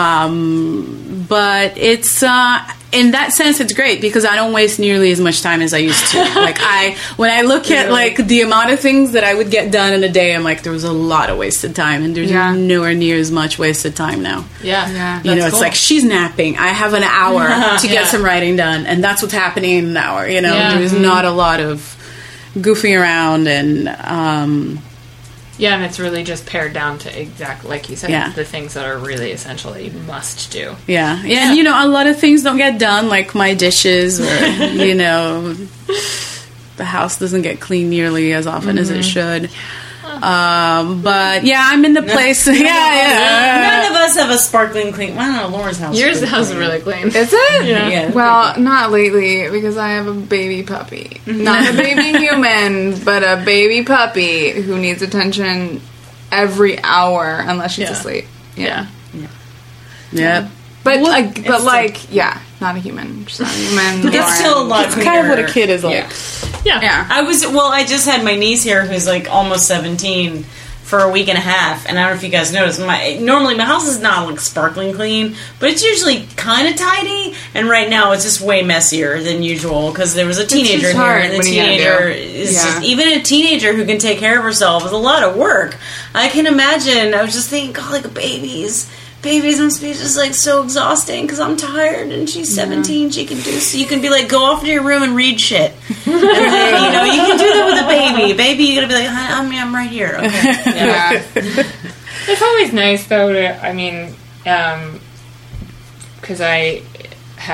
Um, but it's, uh, in that sense, it's great because I don't waste nearly as much time as I used to. Like I, when I look at like the amount of things that I would get done in a day, I'm like, there was a lot of wasted time, and there's Yeah. nowhere near as much wasted time now. Yeah. Yeah. You know, That's it's cool. like she's napping. I have an hour to get Yeah. some writing done, and that's what's happening in an hour. You know, Yeah. there's not a lot of goofing around and. Um, Yeah, and it's really just pared down to exactly like you said, Yeah. the things that are really essential that you must do. Yeah. yeah, and you know, a lot of things don't get done, like my dishes, or you know, the house doesn't get cleaned nearly as often as it should. Um, but yeah, I'm in the place. yeah, yeah. None of us have a sparkling clean. Well, I don't know, Laura's house. is Yours pretty house is clean. really clean. Is it? Yeah. Yeah. Well, not lately because I have a baby puppy. Not a baby human, but a baby puppy who needs attention every hour unless she's Yeah. asleep. Yeah. yeah. But Well, uh, it's but like yeah, not a human. She's not a human. It's still a lot It's kind of what a kid is like. Yeah. Yeah. Yeah. I was well. I just had my niece here, who's like almost seventeen, for a week and a half, and I don't know if you guys noticed. My normally my house is not like sparkling clean, but it's usually kind of tidy. And right now, it's just way messier than usual because there was a teenager just in here, hard. and the What are you gonna teenager do? is Yeah. just even a teenager who can take care of herself is a lot of work. I can imagine. I was just thinking, God, like babies. Babies must be just like so exhausting because I'm tired and she's seventeen. She can do so. You can be like, go off to your room and read shit. And then, you know, you can do that with a baby. Baby, you gotta be like, Hi, I'm, I'm right here. Okay. Yeah. Yeah. It's always nice though to, I mean, um, because I have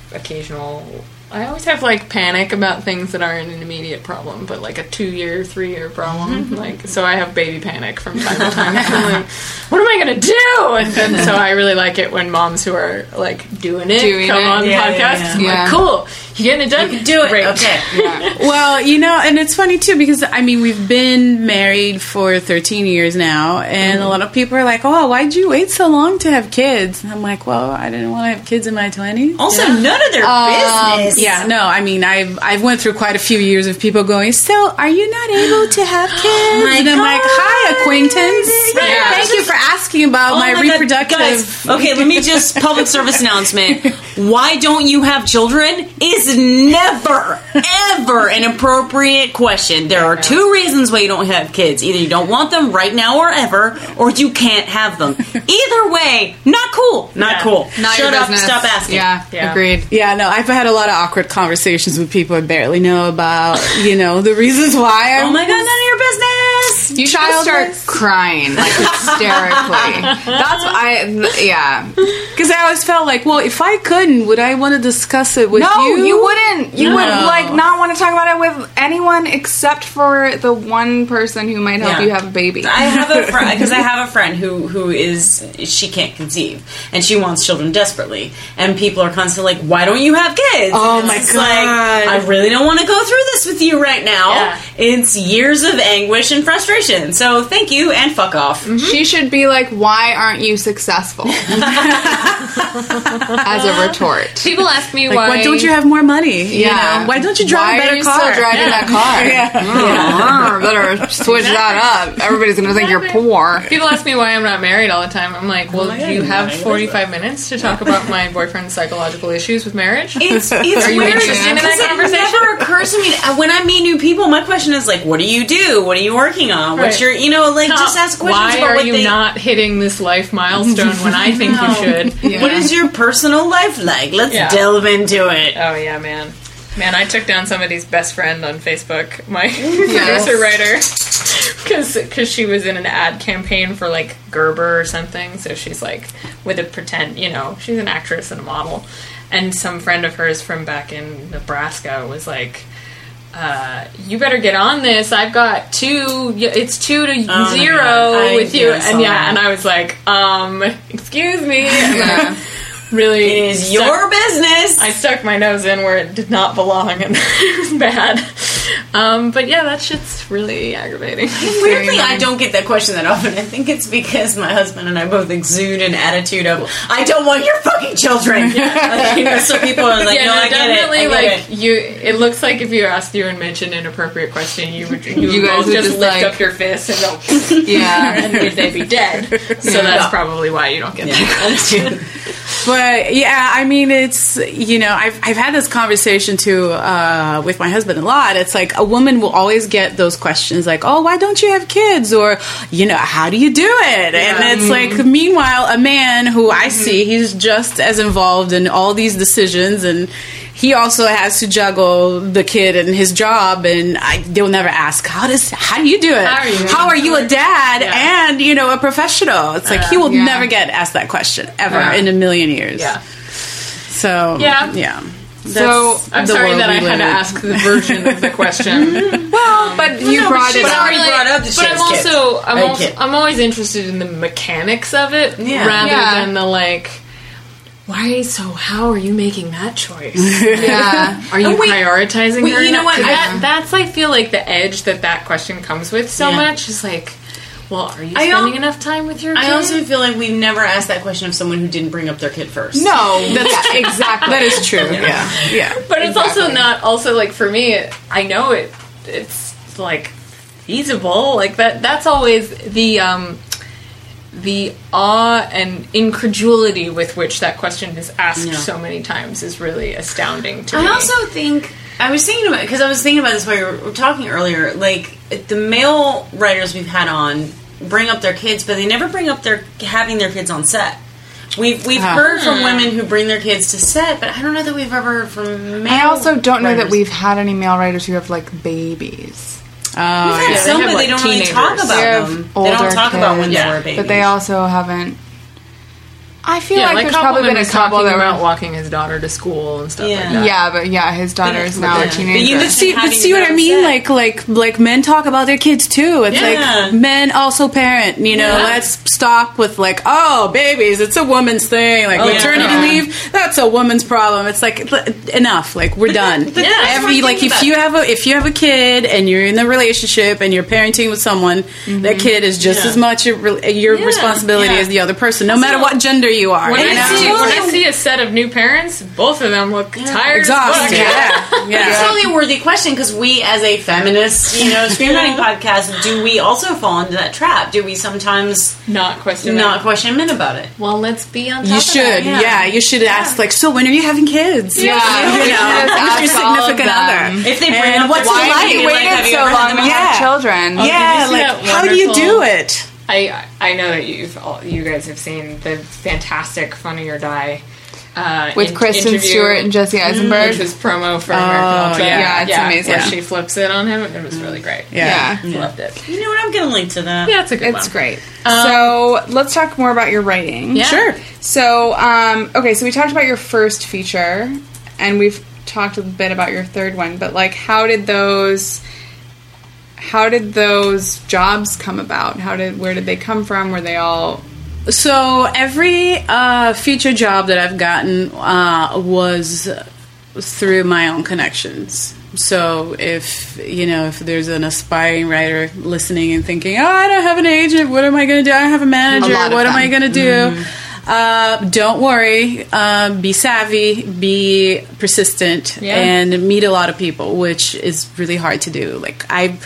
occasional. I always have like panic about things that aren't an immediate problem, but like a two-year, three-year problem. Like, so I have baby panic from time to time. I'm like, what am I gonna do? And then, so I really like it when moms who are like doing it Doing come it. on the Yeah, podcast. yeah, yeah. I'm Yeah. like, cool, you getting it done? You can do it. Great. Okay. Well, you know, and it's funny too because I mean we've been married for thirteen years now, and Mm-hmm. a lot of people are like, "Oh, why'd you wait so long to have kids?" And I'm like, "Well, I didn't want to have kids in my twenties." Also, none of their business. Yeah, no, I mean, I've I've went through quite a few years of people going, "So, are you not able to have kids?" my and I'm like, God. "Hi, acquaintance. Yeah. Thank you for asking about Oh my, my God, reproductive." guys, okay, let me just public service announcement. Why don't you have children is never, ever an appropriate question. There are two reasons why you don't have kids. Either you don't want them right now or ever, or you can't have them. Either way, not cool. Not Yeah. cool. Not Shut your up, business. stop asking. Yeah, Yeah. agreed. Yeah, no, I've had a lot of awkward conversations with people I barely know about, you know, the reasons why I'm Oh my God, none of your business. You should just start Childless. crying, like hysterically. That's what I, th- yeah. Because I always felt like, well, if I couldn't, would I want to discuss it with No, you? you, wouldn't. You No. would like not want to talk about it with anyone except for the one person who might help Yeah. you have a baby. I have a friend because I have a friend who who is she can't conceive and she wants children desperately, and people are constantly like, "Why don't you have kids?" Oh And my it's God. Like, I really don't want to go through this with you right now. Yeah. It's years of anguish and frustration. So thank you and fuck off. She should be like, "Why aren't you successful?" As a retort. People ask me Like, why. why don't you have more money? You Yeah. know? Why don't you drive Why a better are you car? still driving Yeah. that car? Yeah. Mm, better switch that up. Everybody's gonna think you're poor. People ask me why I'm not married all the time. I'm like, well, my do God, you you're have not. What is forty-five minutes to talk about my boyfriend's psychological issues with marriage? It's, it's Are you weird interested in that because it conversation? never occurs to me uh, when I meet new people. My question is like, "What do you do? What are you working on? What's Right. your, you know, like just ask questions Why about are what you they." not hitting this life milestone when I think you should? Yeah. What is your personal life like? Let's Yeah. delve into it. Oh yeah, man. Man, I took down somebody's best friend on Facebook, my producer writer, because she was in an ad campaign for like Gerber or something. So she's like with a pretend, you know, she's an actress and a model. And some friend of hers from back in Nebraska was like, uh, "You better get on this. I've got two. It's two to Oh my zero God. I- with you." yeah, I saw and yeah, that. and I was like, um, "Excuse me." And Yeah. I really It is stuck- your business. I stuck my nose in where it did not belong, and it was bad. Um, but yeah, that shit's really aggravating. Weirdly, I don't get that question that often. I think it's because my husband and I both exude an attitude of, "I don't want your fucking children." Like, you know, so people are like, yeah, "No, no, I get it. definitely. I get like it." you, it looks like if you asked you and mentioned an appropriate question, you would you, You would guys both would just, just, lift like- up your fist and go, Yeah. and would they be dead? So that's probably why you don't get that. Yeah. But yeah, I mean, it's, you know, I've, I've had this conversation too uh, with my husband a lot. It's like a woman will always get those questions like, "Oh, why don't you have kids?" Or, you know, "How do you do it?" And it's like, meanwhile, a man who I see, he's just as involved in all these decisions, and he also has to juggle the kid and his job, and I, they'll never ask, how does how do you do it? How are you? How are you a dad Yeah. and, you know, a professional? It's like he will Yeah. never get asked that question ever Yeah. in a million years. Yeah. So Yeah. yeah. So, That's I'm the sorry world that we I had live to in. ask the version of the question. well, but you No, brought she's it But up. already like- brought up that she but has I'm kids. also I'm A also kid. I'm always interested in the mechanics of it Yeah. rather Yeah. than the like. Why? So how are you making that choice? Yeah. Are you Oh, wait. prioritizing Wait, her? you know enough? what? 'Cause I- That, that's I feel like the edge that that question comes with so Yeah. much is like, well, are you I spending al- enough time with your kid? I also feel like we've never asked that question of someone who didn't bring up their kid first. No, that's yeah, exactly. That is true. Yeah. Yeah. But it's also Exactly. not. Also, like for me, it, I know it. It's like feasible. Like that. That's always the um, the awe and incredulity with which that question is asked Yeah. so many times is really astounding to I me. also think I was thinking about because I was thinking about this while we were talking earlier. Like the male writers we've had on bring up their kids, but they never bring up their having their kids on set. We've we've Ah. heard from women who bring their kids to set, but I don't know that we've ever heard from male. I also don't know that writers. we've had any male writers who have like babies. Oh, We've had Yeah, some, they have, but they like, don't really talk teenagers. about They have them. They don't older talk about when kids, they were babies. But they also haven't. I feel Yeah, like, like there's probably been a was couple talking that about were. walking his daughter to school and stuff Yeah. like that. Yeah, but yeah, his daughter is now Yeah. a But teenager. you But see, but having see your what I own mean? set. Like, like, like men talk about their kids too. It's Yeah. like men also parent. You know, Yeah. let's stop with like, oh, babies, it's a woman's thing. Like Oh, maternity yeah. leave, that's a woman's problem. It's like l- enough. Like we're done. but that's Every one like thing if about- you have a if you have a kid and you're in a relationship and you're parenting with someone, that kid is just Yeah. as much your, your Yeah. responsibility Yeah. as the other person, no matter So- what gender you are. When you I know? see know? when I see a set of new parents, both of them look tired. as Exhausted. fuck. Yeah, yeah. It's totally a worthy question because we, as a feminist, you know, screenwriting podcast, do we also fall into that trap? Do we sometimes Not question. not that. question men about it? Well, let's be on top You of should, that. yeah. You should ask, like, so when are you having kids? Yeah. you You know, should just with your ask all of significant them. other. If they bring And up what's their it Why wife, have you'd you be like, waited have you so ever had long them to on? have Yeah. children? Oh, did Yeah, you see like, that how do you wonderful- do it? I I know that you've all, you guys have seen the fantastic Funny or Die uh, With in- Kristen interview, Stewart and Jesse Eisenberg. which was promo for American Ultra. yeah, it's amazing. Where she flips it on him. It was really great. Yeah. Loved it. You know what? I'm gonna link to that. Yeah, it's a good It's one. great. so let's talk more about your writing. Yeah. Sure. So, um, okay, so we talked about your first feature, and we've talked a bit about your third one, but like, how did those, how did those jobs come about? How did, where did they come from? Were they all? So every uh, feature job that I've gotten uh, was through my own connections. So if you know if there's an aspiring writer listening and thinking, oh, I don't have an agent, what am I going to do? I don't have a manager. A lot of What am them. I going to do? Uh, don't worry. Uh, be savvy. Be persistent, Yeah. and meet a lot of people, which is really hard to do. Like I.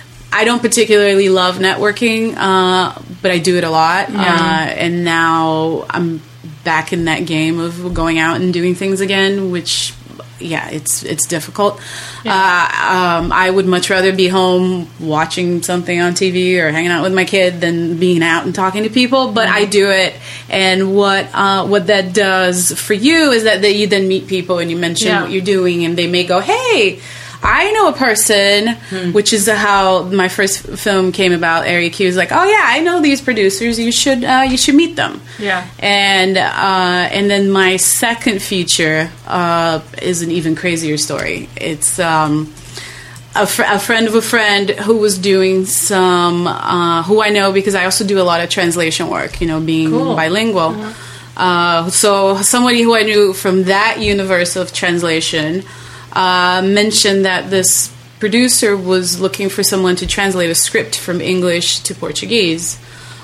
I don't particularly love networking, uh, but I do it a lot. Uh, and now I'm back in that game of going out and doing things again, which, yeah, it's it's difficult. Uh, um, I would much rather be home watching something on T V or hanging out with my kid than being out and talking to people. But I do it, and what uh, what that does for you is that, that you then meet people and you mention Yeah. what you're doing, and they may go, "Hey, I know a person," which is how my first film came about. Area Q was like, "Oh yeah, I know these producers. You should uh, you should meet them." Yeah. And uh, and then my second feature uh, is an even crazier story. It's um, a, fr- a friend of a friend who was doing some uh, who I know because I also do a lot of translation work. You know, being Cool. bilingual. Uh, so somebody who I knew from that universe of translation. Uh, mentioned that this producer was looking for someone to translate a script from English to Portuguese.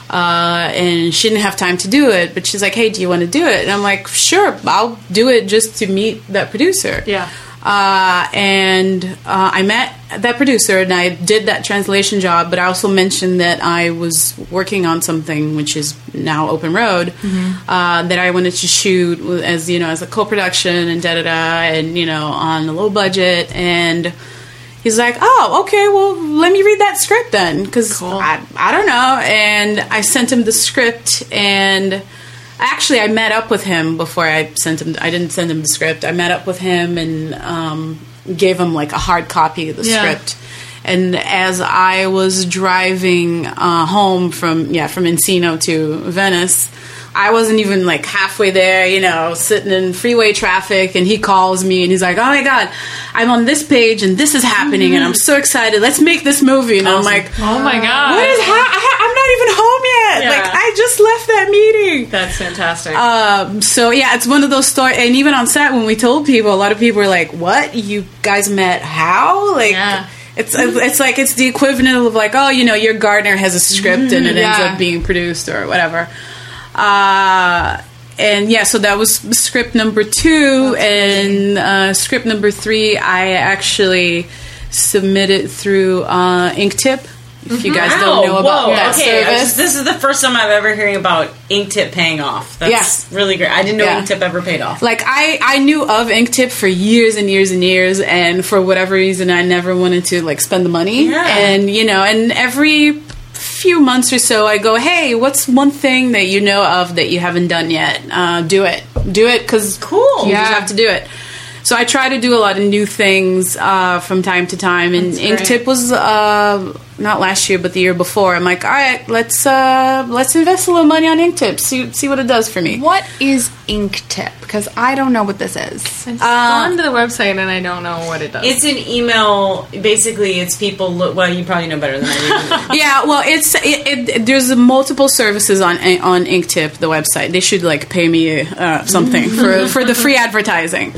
Uh, and she didn't have time to do it, but she's like, hey, do you want to do it? And I'm like, sure, I'll do it just to meet that producer. Yeah. Uh, and uh, I met that producer and I did that translation job, but I also mentioned that I was working on something which is now Open Road, uh, that I wanted to shoot as, you know, as a co-production and da-da-da, and, you know, on a low budget. And he's like, oh, okay, well, let me read that script then, because Cool. I, I don't know. And I sent him the script, and actually, I met up with him before I sent him. I didn't send him the script. I met up with him and um, gave him like a hard copy of the Yeah. script. And as I was driving uh, home from yeah from Encino to Venice, I wasn't even like halfway there, you know, sitting in freeway traffic, and he calls me and he's like, "Oh my god, I'm on this page and this is happening, and I'm so excited. Let's make this movie." And I'm like, Oh my god. "What is ha- I- I'm not even home yet. Yeah. Like I just left that meeting." That's fantastic. Um, so yeah, it's one of those stories. And even on set, when we told people, a lot of people were like, "What? You guys met how?" Like, Yeah. it's it's like it's the equivalent of like, oh, you know, your gardener has a script and it ends Yeah. up being produced or whatever. Uh, and yeah, so that was script number two, and uh, script number three, I actually submitted through uh, Inktip. If you guys don't know about Whoa, that okay. I service. just- this is the first time I've ever hearing about Inktip paying off. That's really great. I didn't know Yeah. Inktip ever paid off. Like I, I knew of Inktip for years and years and years, and for whatever reason, I never wanted to like spend the money. Yeah. And you know, and every few months or so, I go, "Hey, what's one thing that you know of that you haven't done yet? Uh, do it, do it, because Cool. You Yeah. just have to do it." So I try to do a lot of new things uh, from time to time. And That's great. Inktip was uh, not last year, but the year before. I'm like, all right, let's uh, let's invest a little money on Inktip. See see what it does for me. What is Inktip? Because I don't know what this is. I've gone to the website and I don't know what it does. It's an email. Basically, it's people. Look, well, you probably know better than I do. Yeah, well, it's it, it, there's multiple services on on Inktip, the website. They should like pay me uh, something for for the free advertising.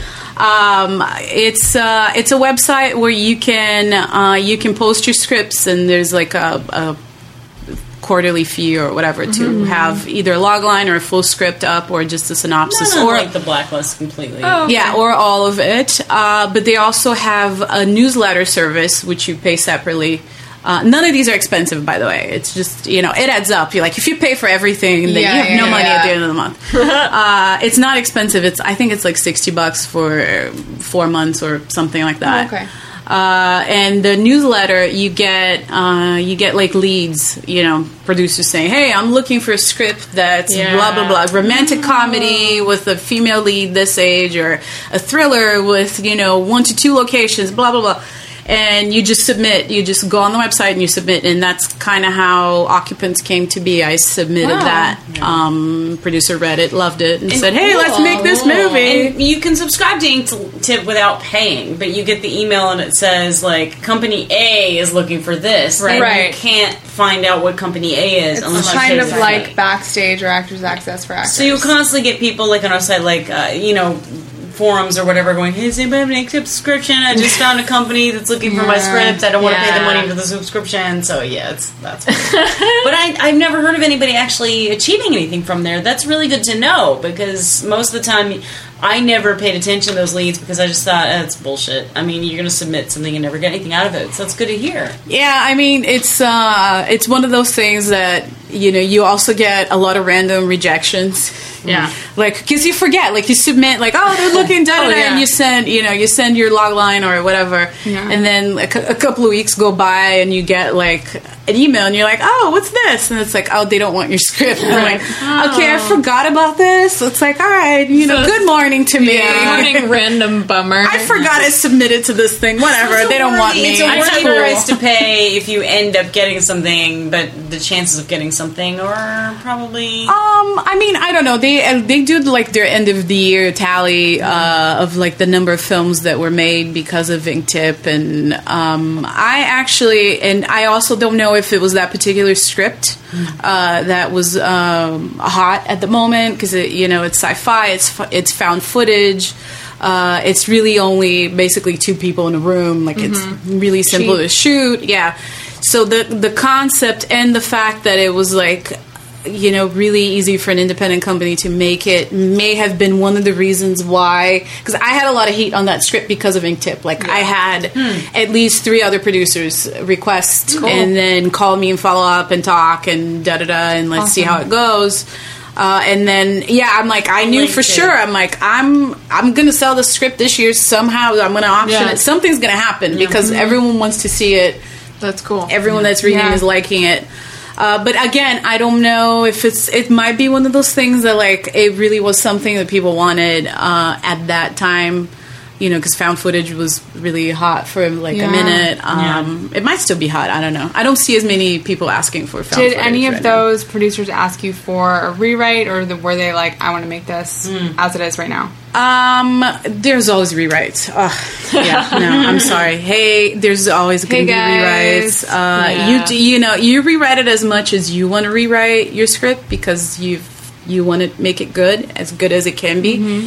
Um, it's uh, it's a website where you can uh, you can post your scripts, and there's like a, a quarterly fee or whatever to Mm-hmm. have either a logline or a full script up, or just a synopsis, Not or like the blacklist completely. Oh. Okay. yeah, or all of it. Uh, but they also have a newsletter service which you pay separately. Uh, none of these are expensive, by the way. It's just, you know, it adds up. You're like, if you pay for everything, then Yeah, you have yeah, no yeah, money yeah. at the end of the month. uh, it's not expensive. It's I think it's like sixty bucks for four months or something like that. Oh, okay. Uh, and the newsletter, you get uh, you get like leads, you know, producers saying, "Hey, I'm looking for a script that's Yeah. blah blah blah, romantic comedy with a female lead this age, or a thriller with you know one to two locations, blah blah blah." And you just submit. You just go on the website and you submit, and that's kind of how Occupants came to be. I submitted Wow. that. Um, producer read it, loved it, and, And said, "Hey, let's cool. make this movie." And you can subscribe to Inktip without paying, but you get the email and it says like Company A is looking for this. Right. And Right. you can't find out what Company A is It's unless you kind pay of the like fee. Backstage or Actors Access for actors. So you constantly get people like on our site, like uh, you know, forums or whatever, going, "Hey, does anybody have an Inktip subscription? I just found a company that's looking for my Yeah. script. I don't want to pay the Yeah. money for the subscription." So yeah, it's that's. Weird. But I, I've never heard of anybody actually achieving anything from there. That's really good to know, because most of the time I never paid attention to those leads because I just thought, eh, it's bullshit. I mean, you're going to submit something and never get anything out of it. So that's good to hear. Yeah, I mean, it's uh, it's one of those things that, you know, you also get a lot of random rejections. Yeah. Like, because you forget, like, you submit, like, oh, they're looking, da da Oh, da, yeah. and you send, you know, you send your log line or whatever, Yeah. and then a, cou- a couple of weeks go by and you get, like, an email, and you're like, oh, what's this? And it's like, oh, they don't want your script. And I'm like, okay, I forgot about this. It's like, all right, you know, So- good morning to me. Good morning, random bummer. I forgot I submitted to this thing. Whatever, It's a they don't want worthy- me. It's a I worthy took- price to pay if you end up getting something, but the chances of getting something are probably. Um, I mean, I don't know. They uh, they do like their end of the year tally uh, of like the number of films that were made because of Inktip, and um, I actually, and I also don't know if it was that particular script uh, that was um, hot at the moment, because you know it's sci-fi, it's fu- it's found footage. Uh, it's really only basically two people in a room. Like it's really simple Cheap. to shoot. Yeah. So the the concept and the fact that it was like, you know, really easy for an independent company to make it may have been one of the reasons why. Because I had a lot of heat on that script because of Inktip. Like I had at least three other producers request and then call me and follow up and talk and da da da and let's see how it goes. Uh, and then, yeah, I'm like, I knew for LinkedIn. sure. I'm like, I'm, I'm gonna sell the script this year somehow. I'm gonna auction Yeah. it. Something's gonna happen because everyone wants to see it. That's cool. Everyone that's reading Yeah. is liking it. Uh, but again, I don't know if it's. It might be one of those things that like it really was something that people wanted uh, at that time. You know, because found footage was really hot for like Yeah. a minute. Um, It might still be hot. I don't know. I don't see as many people asking for found Did footage any of right now. those producers ask you for a rewrite, or the, were they like, I want to make this as it is right now? Um, there's always rewrites. Ugh, yeah, no, I'm sorry. Hey, there's always going to Hey, be guys. rewrites. Uh, Yeah. You d- you know you rewrite it as much as you want to rewrite your script because you you want to make it good, as good as it can be.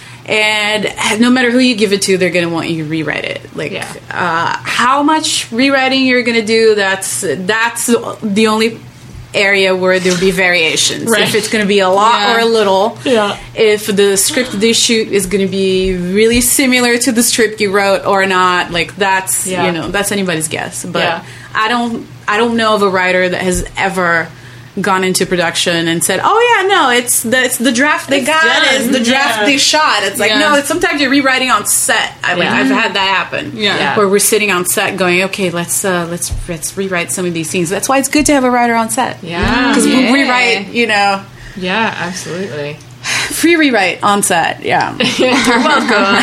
And no matter who you give it to, they're going to want you to rewrite it. Like, Yeah. uh, how much rewriting you're going to do? That's that's the only area where there'll be variations. Right. If it's going to be a lot Yeah. or a little. Yeah. If the script they shoot is going to be really similar to the script you wrote or not, like that's Yeah. you know that's anybody's guess. But Yeah. I don't I don't know of a writer that has ever gone into production and said, "Oh yeah, no, it's the it's the draft they It's got, done. it's the draft Yeah. they shot." It's like Yeah. no, it's sometimes you're rewriting on set. I like Yeah. I've had that happen. Yeah. Yeah. where we're sitting on set going, "Okay, let's uh, let's let's rewrite some of these scenes." That's why it's good to have a writer on set. Yeah. because Yeah. we rewrite, you know. Yeah, absolutely. free rewrite on set. Yeah. You're welcome.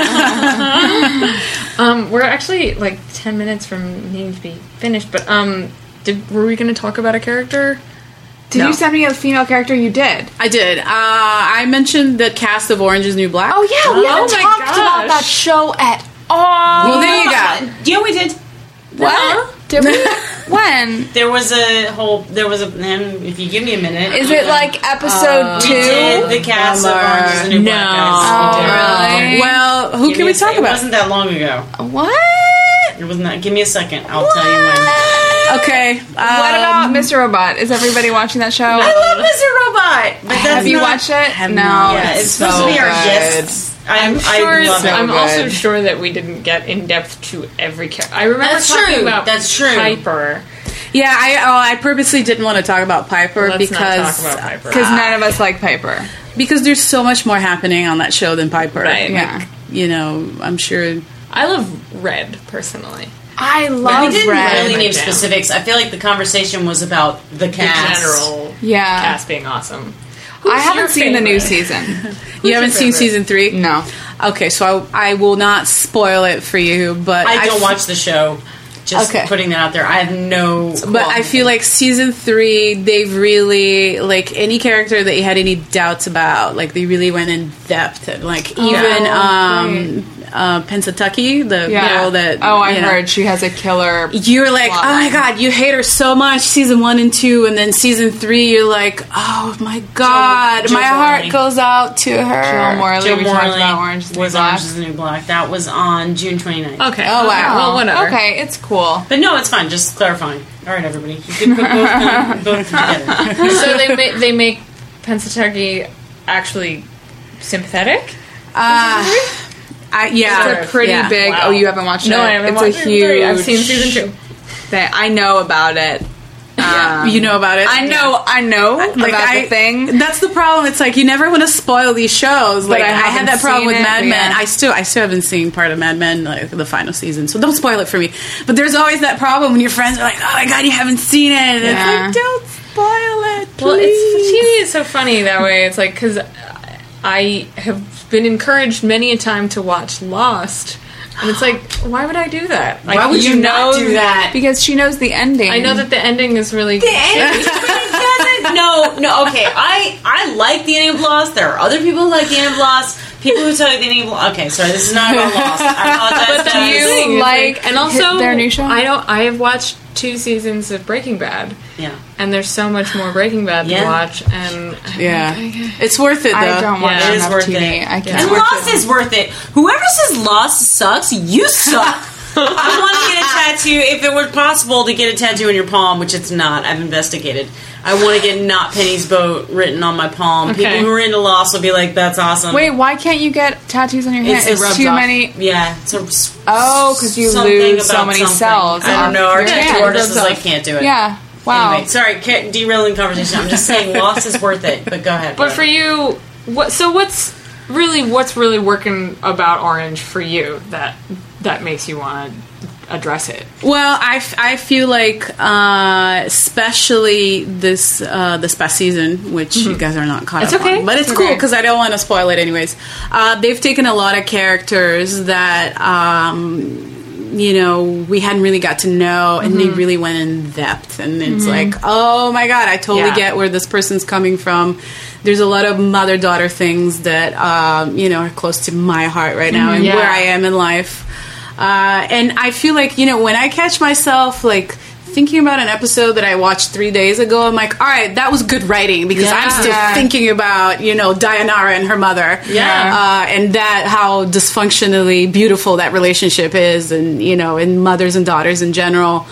um, we're actually like ten minutes from needing to be finished, but um, did, were we going to talk about a character? Did No. you send me a female character? You did. I did. Uh, I mentioned the cast of Orange is the New Black. Oh yeah, we Oh haven't my talked gosh. about that show at all. Well, there you go. Yeah, we did. What? Did we? When? There was a whole. There was a. And if you give me a minute, Is it like episode we two? did the cast of Orange is the New No. Black? Guys. Oh, We did. really? Well, who Give can me we a talk sec- It about? wasn't that long ago. What? It wasn't that. Give me a second. I'll tell you when. Okay. Um, What about Mister Robot? Is everybody watching that show? I love Mister Robot. But that's Have you not- watched it? have No. not. Yeah, it's supposed so to be our good. guests. I'm, I'm sure. I love it. I'm So also good. sure that we didn't get in depth to every character. I remember That's talking true. about That's true. Piper. Yeah, I oh, I purposely didn't want to talk about Piper Let's because not talk about Piper. Because none of us like Piper. because there's so much more happening on that show than Piper. Right. Yeah. You know, I'm sure. I love Red personally. I we love didn't Red. really name down. specifics. I feel like the conversation was about the The cast. general Yeah. cast being awesome. I your haven't seen the new favorite? season. You haven't your seen favorite? season three? No. Okay, so I, I will not spoil it for you, but I don't f- watch the show. Just Okay. putting that out there. I have no. But I feel like season three, they've really, like, any character that you had any doubts about, like, they really went in depth. And, like, even um, uh, Pensatucky, the Yeah. girl that. Oh, I you know, heard she has a killer. You're like, plot oh my line. god, you hate her so much, season one and two, and then season three, you're like, oh my god, Joe my heart Morley. goes out to her. Jill Morley. Joe we Morley talked about Orange is the New was Black. Orange is the New Black. That was on June twenty-ninth. Okay. Oh, wow. Well, whatever. Okay, it's cool. But no, it's fine. Just clarifying. All right, everybody. You can put both, both together. So they ma- they make Pensatucky actually sympathetic. Uh, I, yeah. It's a pretty yeah. big. Wow. Oh, you haven't watched No, it? I haven't it's watched a it. huge. I've seen season two. Thing. I know about it. Um, You know about it? I know. I know Like, about I, the thing. That's the problem. It's like you never want to spoil these shows. Like I I, had haven't that problem seen with it, Mad but Men. yeah. I still, I still haven't seen part of Mad Men, like the final season. So don't spoil it for me. But there's always that problem when your friends are like, "Oh my god, you haven't seen it," and Yeah. it's like, "Don't spoil it, please." Well, it's T V is so funny that way. It's like because I have been encouraged many a time to watch Lost, and it's like, why would I do that? Like, Why would you not do that? Because she knows the ending. I know that the ending is really no, no, okay. I I like the ending of Lost. There are other people who like the ending of Lost. People who tell you the ending of Lost. Okay, sorry, this is not about Lost. I apologize. But then guys. you thing is, like, and also their new show? I don't. I have watched two seasons of Breaking Bad, Yeah. and there's so much more Breaking Bad Yeah. to watch. And Yeah, it's worth it though. I don't watch Yeah, it is enough worth T V. it. I can't And watch Lost it. is worth it. Whoever says Lost sucks, you suck. I want to get a tattoo. If it were possible to get a tattoo in your palm, which it's not, I've investigated. I want to get "Not Penny's Boat" written on my palm. Okay. People who are into Lost will be like, "That's awesome." Wait, why can't you get tattoos on your It's- hands? it It's, rubs too off. many. Yeah. It's a, Oh, 'cause you something lose so about many something. cells I don't off know. Our your tattoo hand. artist is Rubs like, off. can't do it. Yeah. Wow. Anyway, sorry, ca- derailing conversation. I'm just saying, Lost is worth it. But go ahead. But for you, what? So what's really what's really working about Orange for you that that makes you want to address it? Well, I, f- I feel like, uh, especially this uh, this past season, which you guys are not caught It's up okay. on, but it's It's cool okay. because I don't want to spoil it anyways. Uh, they've taken a lot of characters that um, you know we hadn't really got to know, and they really went in depth. And it's like, oh my god, I totally Yeah. get where this person's coming from. There's a lot of mother daughter things that um, you know are close to my heart right now, and Yeah. where I am in life. Uh, and I feel like, you know, when I catch myself, like, thinking about an episode that I watched three days ago, I'm like, all right, that was good writing because I'm Yeah. still Yeah. thinking about, you know, Dayanara and her mother. Yeah. Uh, and that, how dysfunctionally beautiful that relationship is, and, you know, in mothers and daughters in general.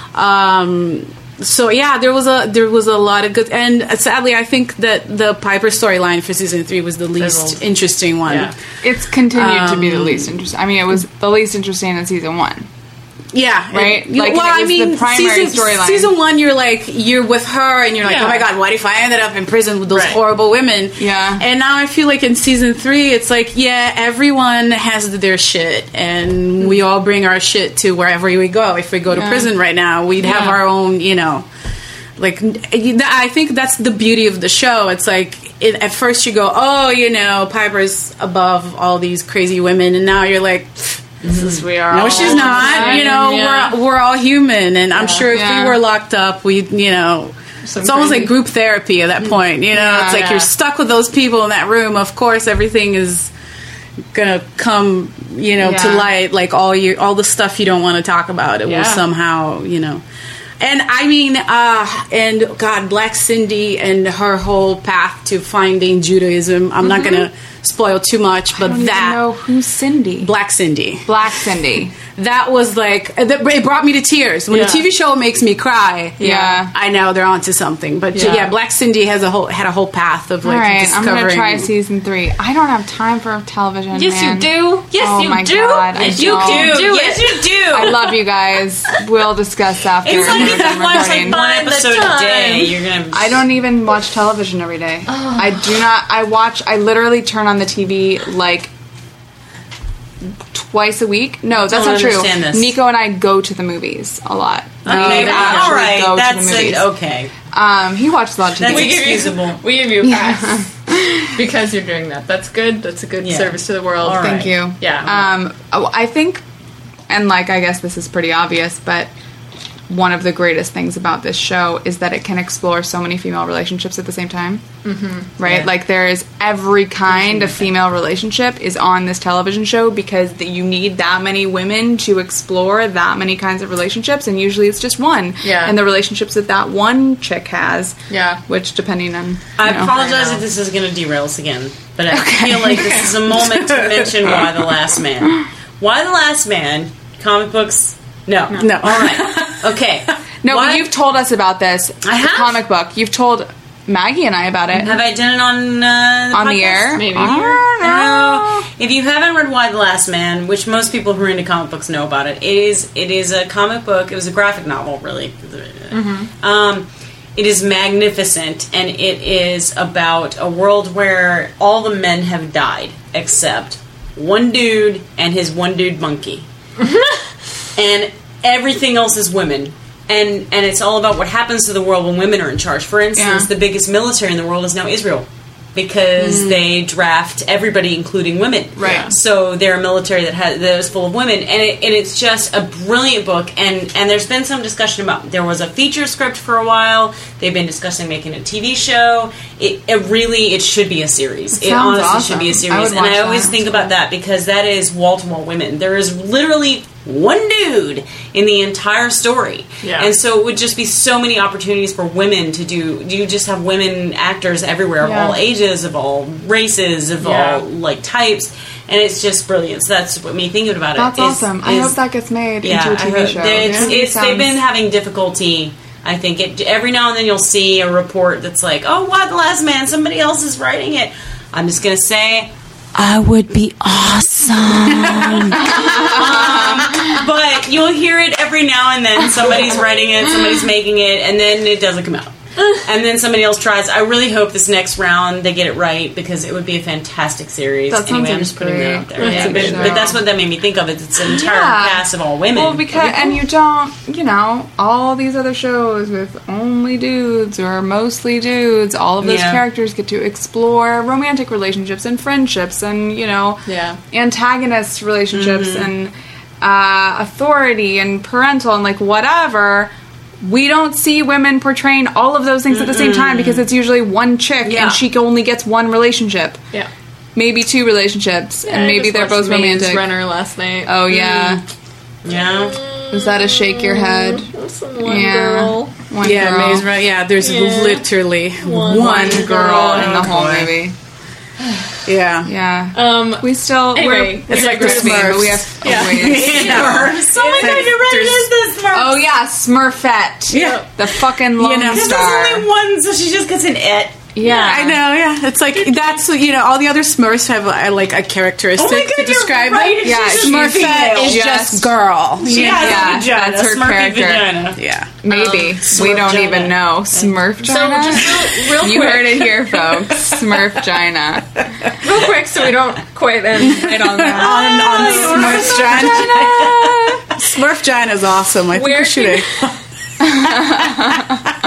Um, so yeah, there was a there was a lot of good, and sadly, I think that the Piper storyline for season three was the least Fizzled. interesting one. Yeah. It's continued to be the Um, least interesting. I mean, it was the least interesting in season one. Yeah, Right? It- Like, well, it I was mean, the primary season, storyline. season one, you're like, you're with her, and you're like, Yeah. oh my god, what if I ended up in prison with those Right. horrible women? Yeah. And now I feel like in season three, it's like, yeah, everyone has their shit, and we all bring our shit to wherever we go. If we go to Yeah. prison right now, we'd have Yeah. our own, you know. Like, I think that's the beauty of the show. It's like it, at first you go, oh, you know, Piper's above all these crazy women, and now you're like, This is we are. no, all she's not. You know, Yeah. we're we're all human, and I'm sure if Yeah. we were locked up, we, you know, Some it's almost crazy- like group therapy at that point. You know, Yeah. it's like Yeah. you're stuck with those people in that room. Of course, everything is gonna come, you know, to Yeah. light. Like all you, all the stuff you don't want to talk about, it Yeah. will somehow, you know. And I mean, uh, and God, Black Cindy and her whole path to finding Judaism. I'm not gonna spoil too much, but I don't that even know who's Cindy. Black Cindy. Black Cindy. That was like it brought me to tears. When Yeah. a T V show makes me cry, Yeah. I know they're onto something. But yeah, Yeah. Black Cindy has a whole had a whole path of like All right, I'm discovering. gonna try season three. I don't have time for television. Yes, man. you do. Yes, Oh you my do. God, I Yes, you don't. can do yes, it. you do. I love you guys. We'll discuss after. It's like we're if done you watch like recording. one Find the episode a time. day, you're gonna. I don't even watch television every day. Oh. I do not. I watch. I literally turn on the T V like twice a week. No, that's Don't not true. understand this. Nico and I go to the movies a lot. Okay, we all actually right, go to the that's movies. it. Okay, Um, he watches a lot of T V. That's We give you, excusable. we give you a pass because you're doing that. That's good. That's a good Yeah. service to the world. All right. Thank you. Yeah. Um, oh, I think, and like, I guess this is pretty obvious, but one of the greatest things about this show is that it can explore so many female relationships at the same time. Mm-hmm. Right? Yeah. Like, there is every kind of female relationship is on this television show because the, you need that many women to explore that many kinds of relationships, and usually it's just one. Yeah. And the relationships that that one chick has. Yeah. Which, depending on. I you know, apologize I know. if this is going to derail us again, but I feel like this is a moment to mention Why the Last Man. Why the Last Man? Comic books? No. No. All right. Okay. No, Why- but you've told us about this. I the have? comic book. You've told Maggie and I about it. Have I done it on uh, the On the podcast? air? Maybe. I don't know. No. If you haven't read Why the Last Man, which most people who are into comic books know about it, it is it is a comic book. It was a graphic novel, really. Mm-hmm. Um, it is magnificent, and it is about a world where all the men have died except one dude and his one dude monkey, and everything else is women. And and it's all about what happens to the world when women are in charge. For instance, Yeah. the biggest military in the world is now Israel, because they draft everybody, including women. Right. So they're a military that has that is full of women, and it, and it's just a brilliant book. And and there's been some discussion about there was a feature script for a while. They've been discussing making a T V show. It, it really it should be a series. It It, sounds honestly awesome. should be a I series. would and watch I always that. think about that because that is wall to wall women. There is literally one dude in the entire story. Yeah. And so it would just be so many opportunities for women to do. You just have women actors everywhere of Yeah. all ages, of all races, of Yeah. all like types, and it's just brilliant. So that's what me thinking about it. That's is- awesome. I is- hope that gets made yeah, into a T V I hope- show. It's, Yeah. it's, they've Sounds- been having difficulty. I think it, every now and then you'll see a report that's like, "Oh, Why the Last Man? Somebody else is writing it." I'm just gonna say, I would be awesome. um, but you'll hear it every now and then. Somebody's writing it, somebody's making it, and then it doesn't come out. And then somebody else tries. I really hope this next round they get it right because it would be a fantastic series. That sounds anyway, I'm like just putting great. that out there. That's Yeah, a but, good but show. that's what that made me think of. It. It's an entire Yeah. cast of all women. Well, because and you don't, you know, all these other shows with only dudes or mostly dudes. All of those Yeah. characters get to explore romantic relationships and friendships, and you know, Yeah. antagonist relationships Mm-hmm. and uh, authority and parental and like whatever. We don't see women portraying all of those things at the same time because it's usually one chick Yeah. and she only gets one relationship, Yeah. maybe two relationships, and I maybe just they're watched both Maze romantic. Runner last night. Oh yeah, yeah. was that a shake your head? Some one Yeah. girl. One Yeah, girl. Maze Runner. Yeah, there's Yeah. literally One One girl. girl in the Oh, whole boy. movie. Yeah. Yeah. Um, We still Anyway, we're, it's like the the Smurfs, but we have Smurfs. Yeah. oh, wait. Smurfs. Oh my god, you're right. It is the Smurfs. Oh yeah, Smurfette. Yeah. The fucking Lone know, 'cause There's Star. only one, so she just gets an it. Yeah, I know, yeah. It's like, that's, you know, all the other Smurfs have uh, like a characteristic Oh my God, to you're describe right. them. Yeah, She's she's Smurfette Smurfette is just- just girl. She Yeah. has Yeah, a vagina. that's her Smurfy character. vagina. Yeah. maybe Um, we don't Smurfgina. even know Smurf so Gina. just real, real You quick, heard it here, folks. Smurf Gina. real quick, so we don't quite end right on that. On, on Smurf Gina. Smurf Gina is awesome. I think Where we should can- have.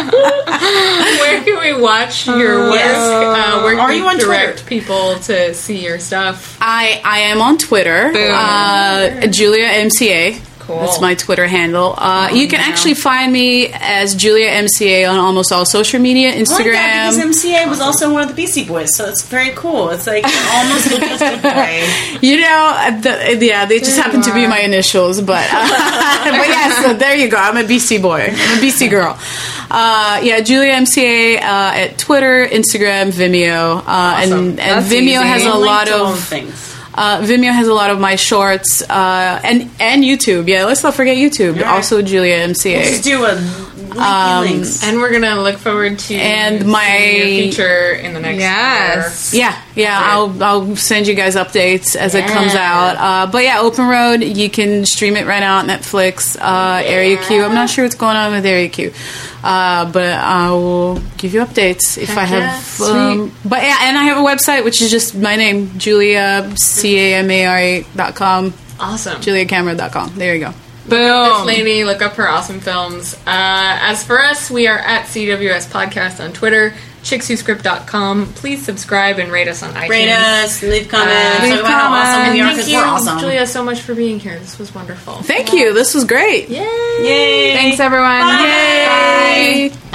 Where can we watch your work? Yes. Uh, where can Are we you on direct Twitter? people to see your stuff? I, I am on Twitter, uh, Julia M C A. Cool. That's my Twitter handle. Uh, you can actually find me as Julia M C A on almost all social media, I like that because Instagram. M C A was also one of the Beastie Boys, so it's very cool. It's like almost a good way. You know, the, yeah, they just happen to be my initials, but uh, but yeah. So there you go. I'm a B C boy. I'm a B C girl. Uh, yeah, Julia M C A uh, at Twitter, Instagram, Vimeo, uh, Awesome. and, and That's Vimeo easy. has a Link lot to all of the things. Uh, Vimeo has a lot of my shorts, uh, and and YouTube. Yeah, let's not forget YouTube. Right. Also, Julia M C A. Just do a linky Um, links. And we're gonna look forward to And seeing my- your feature in the next Yes. year. Yeah, yeah. I'll I'll send you guys updates as it comes Yeah. out. Uh, but yeah, Open Road. You can stream it right now on Netflix. Uh, Area Q. I'm not sure what's going on with Area Q, uh, but I will give you updates if Heck I have. yeah. Um, but yeah, and I have a website which is just my name, Julia C A M A R A dot com, Awesome. Julia Camera dot com. There you go. This Boom. lady, look up her awesome films. Uh, as for us, we are at C W S Podcast on Twitter, chicks who script dot com. Please subscribe and rate us on iTunes. Rate us, leave comments, Uh, talk about how awesome we are Thank because you, we're awesome. Julia, so much for being here. This was wonderful. Thank you. This was great. Yay! Yay! Thanks, everyone. Bye. Yay.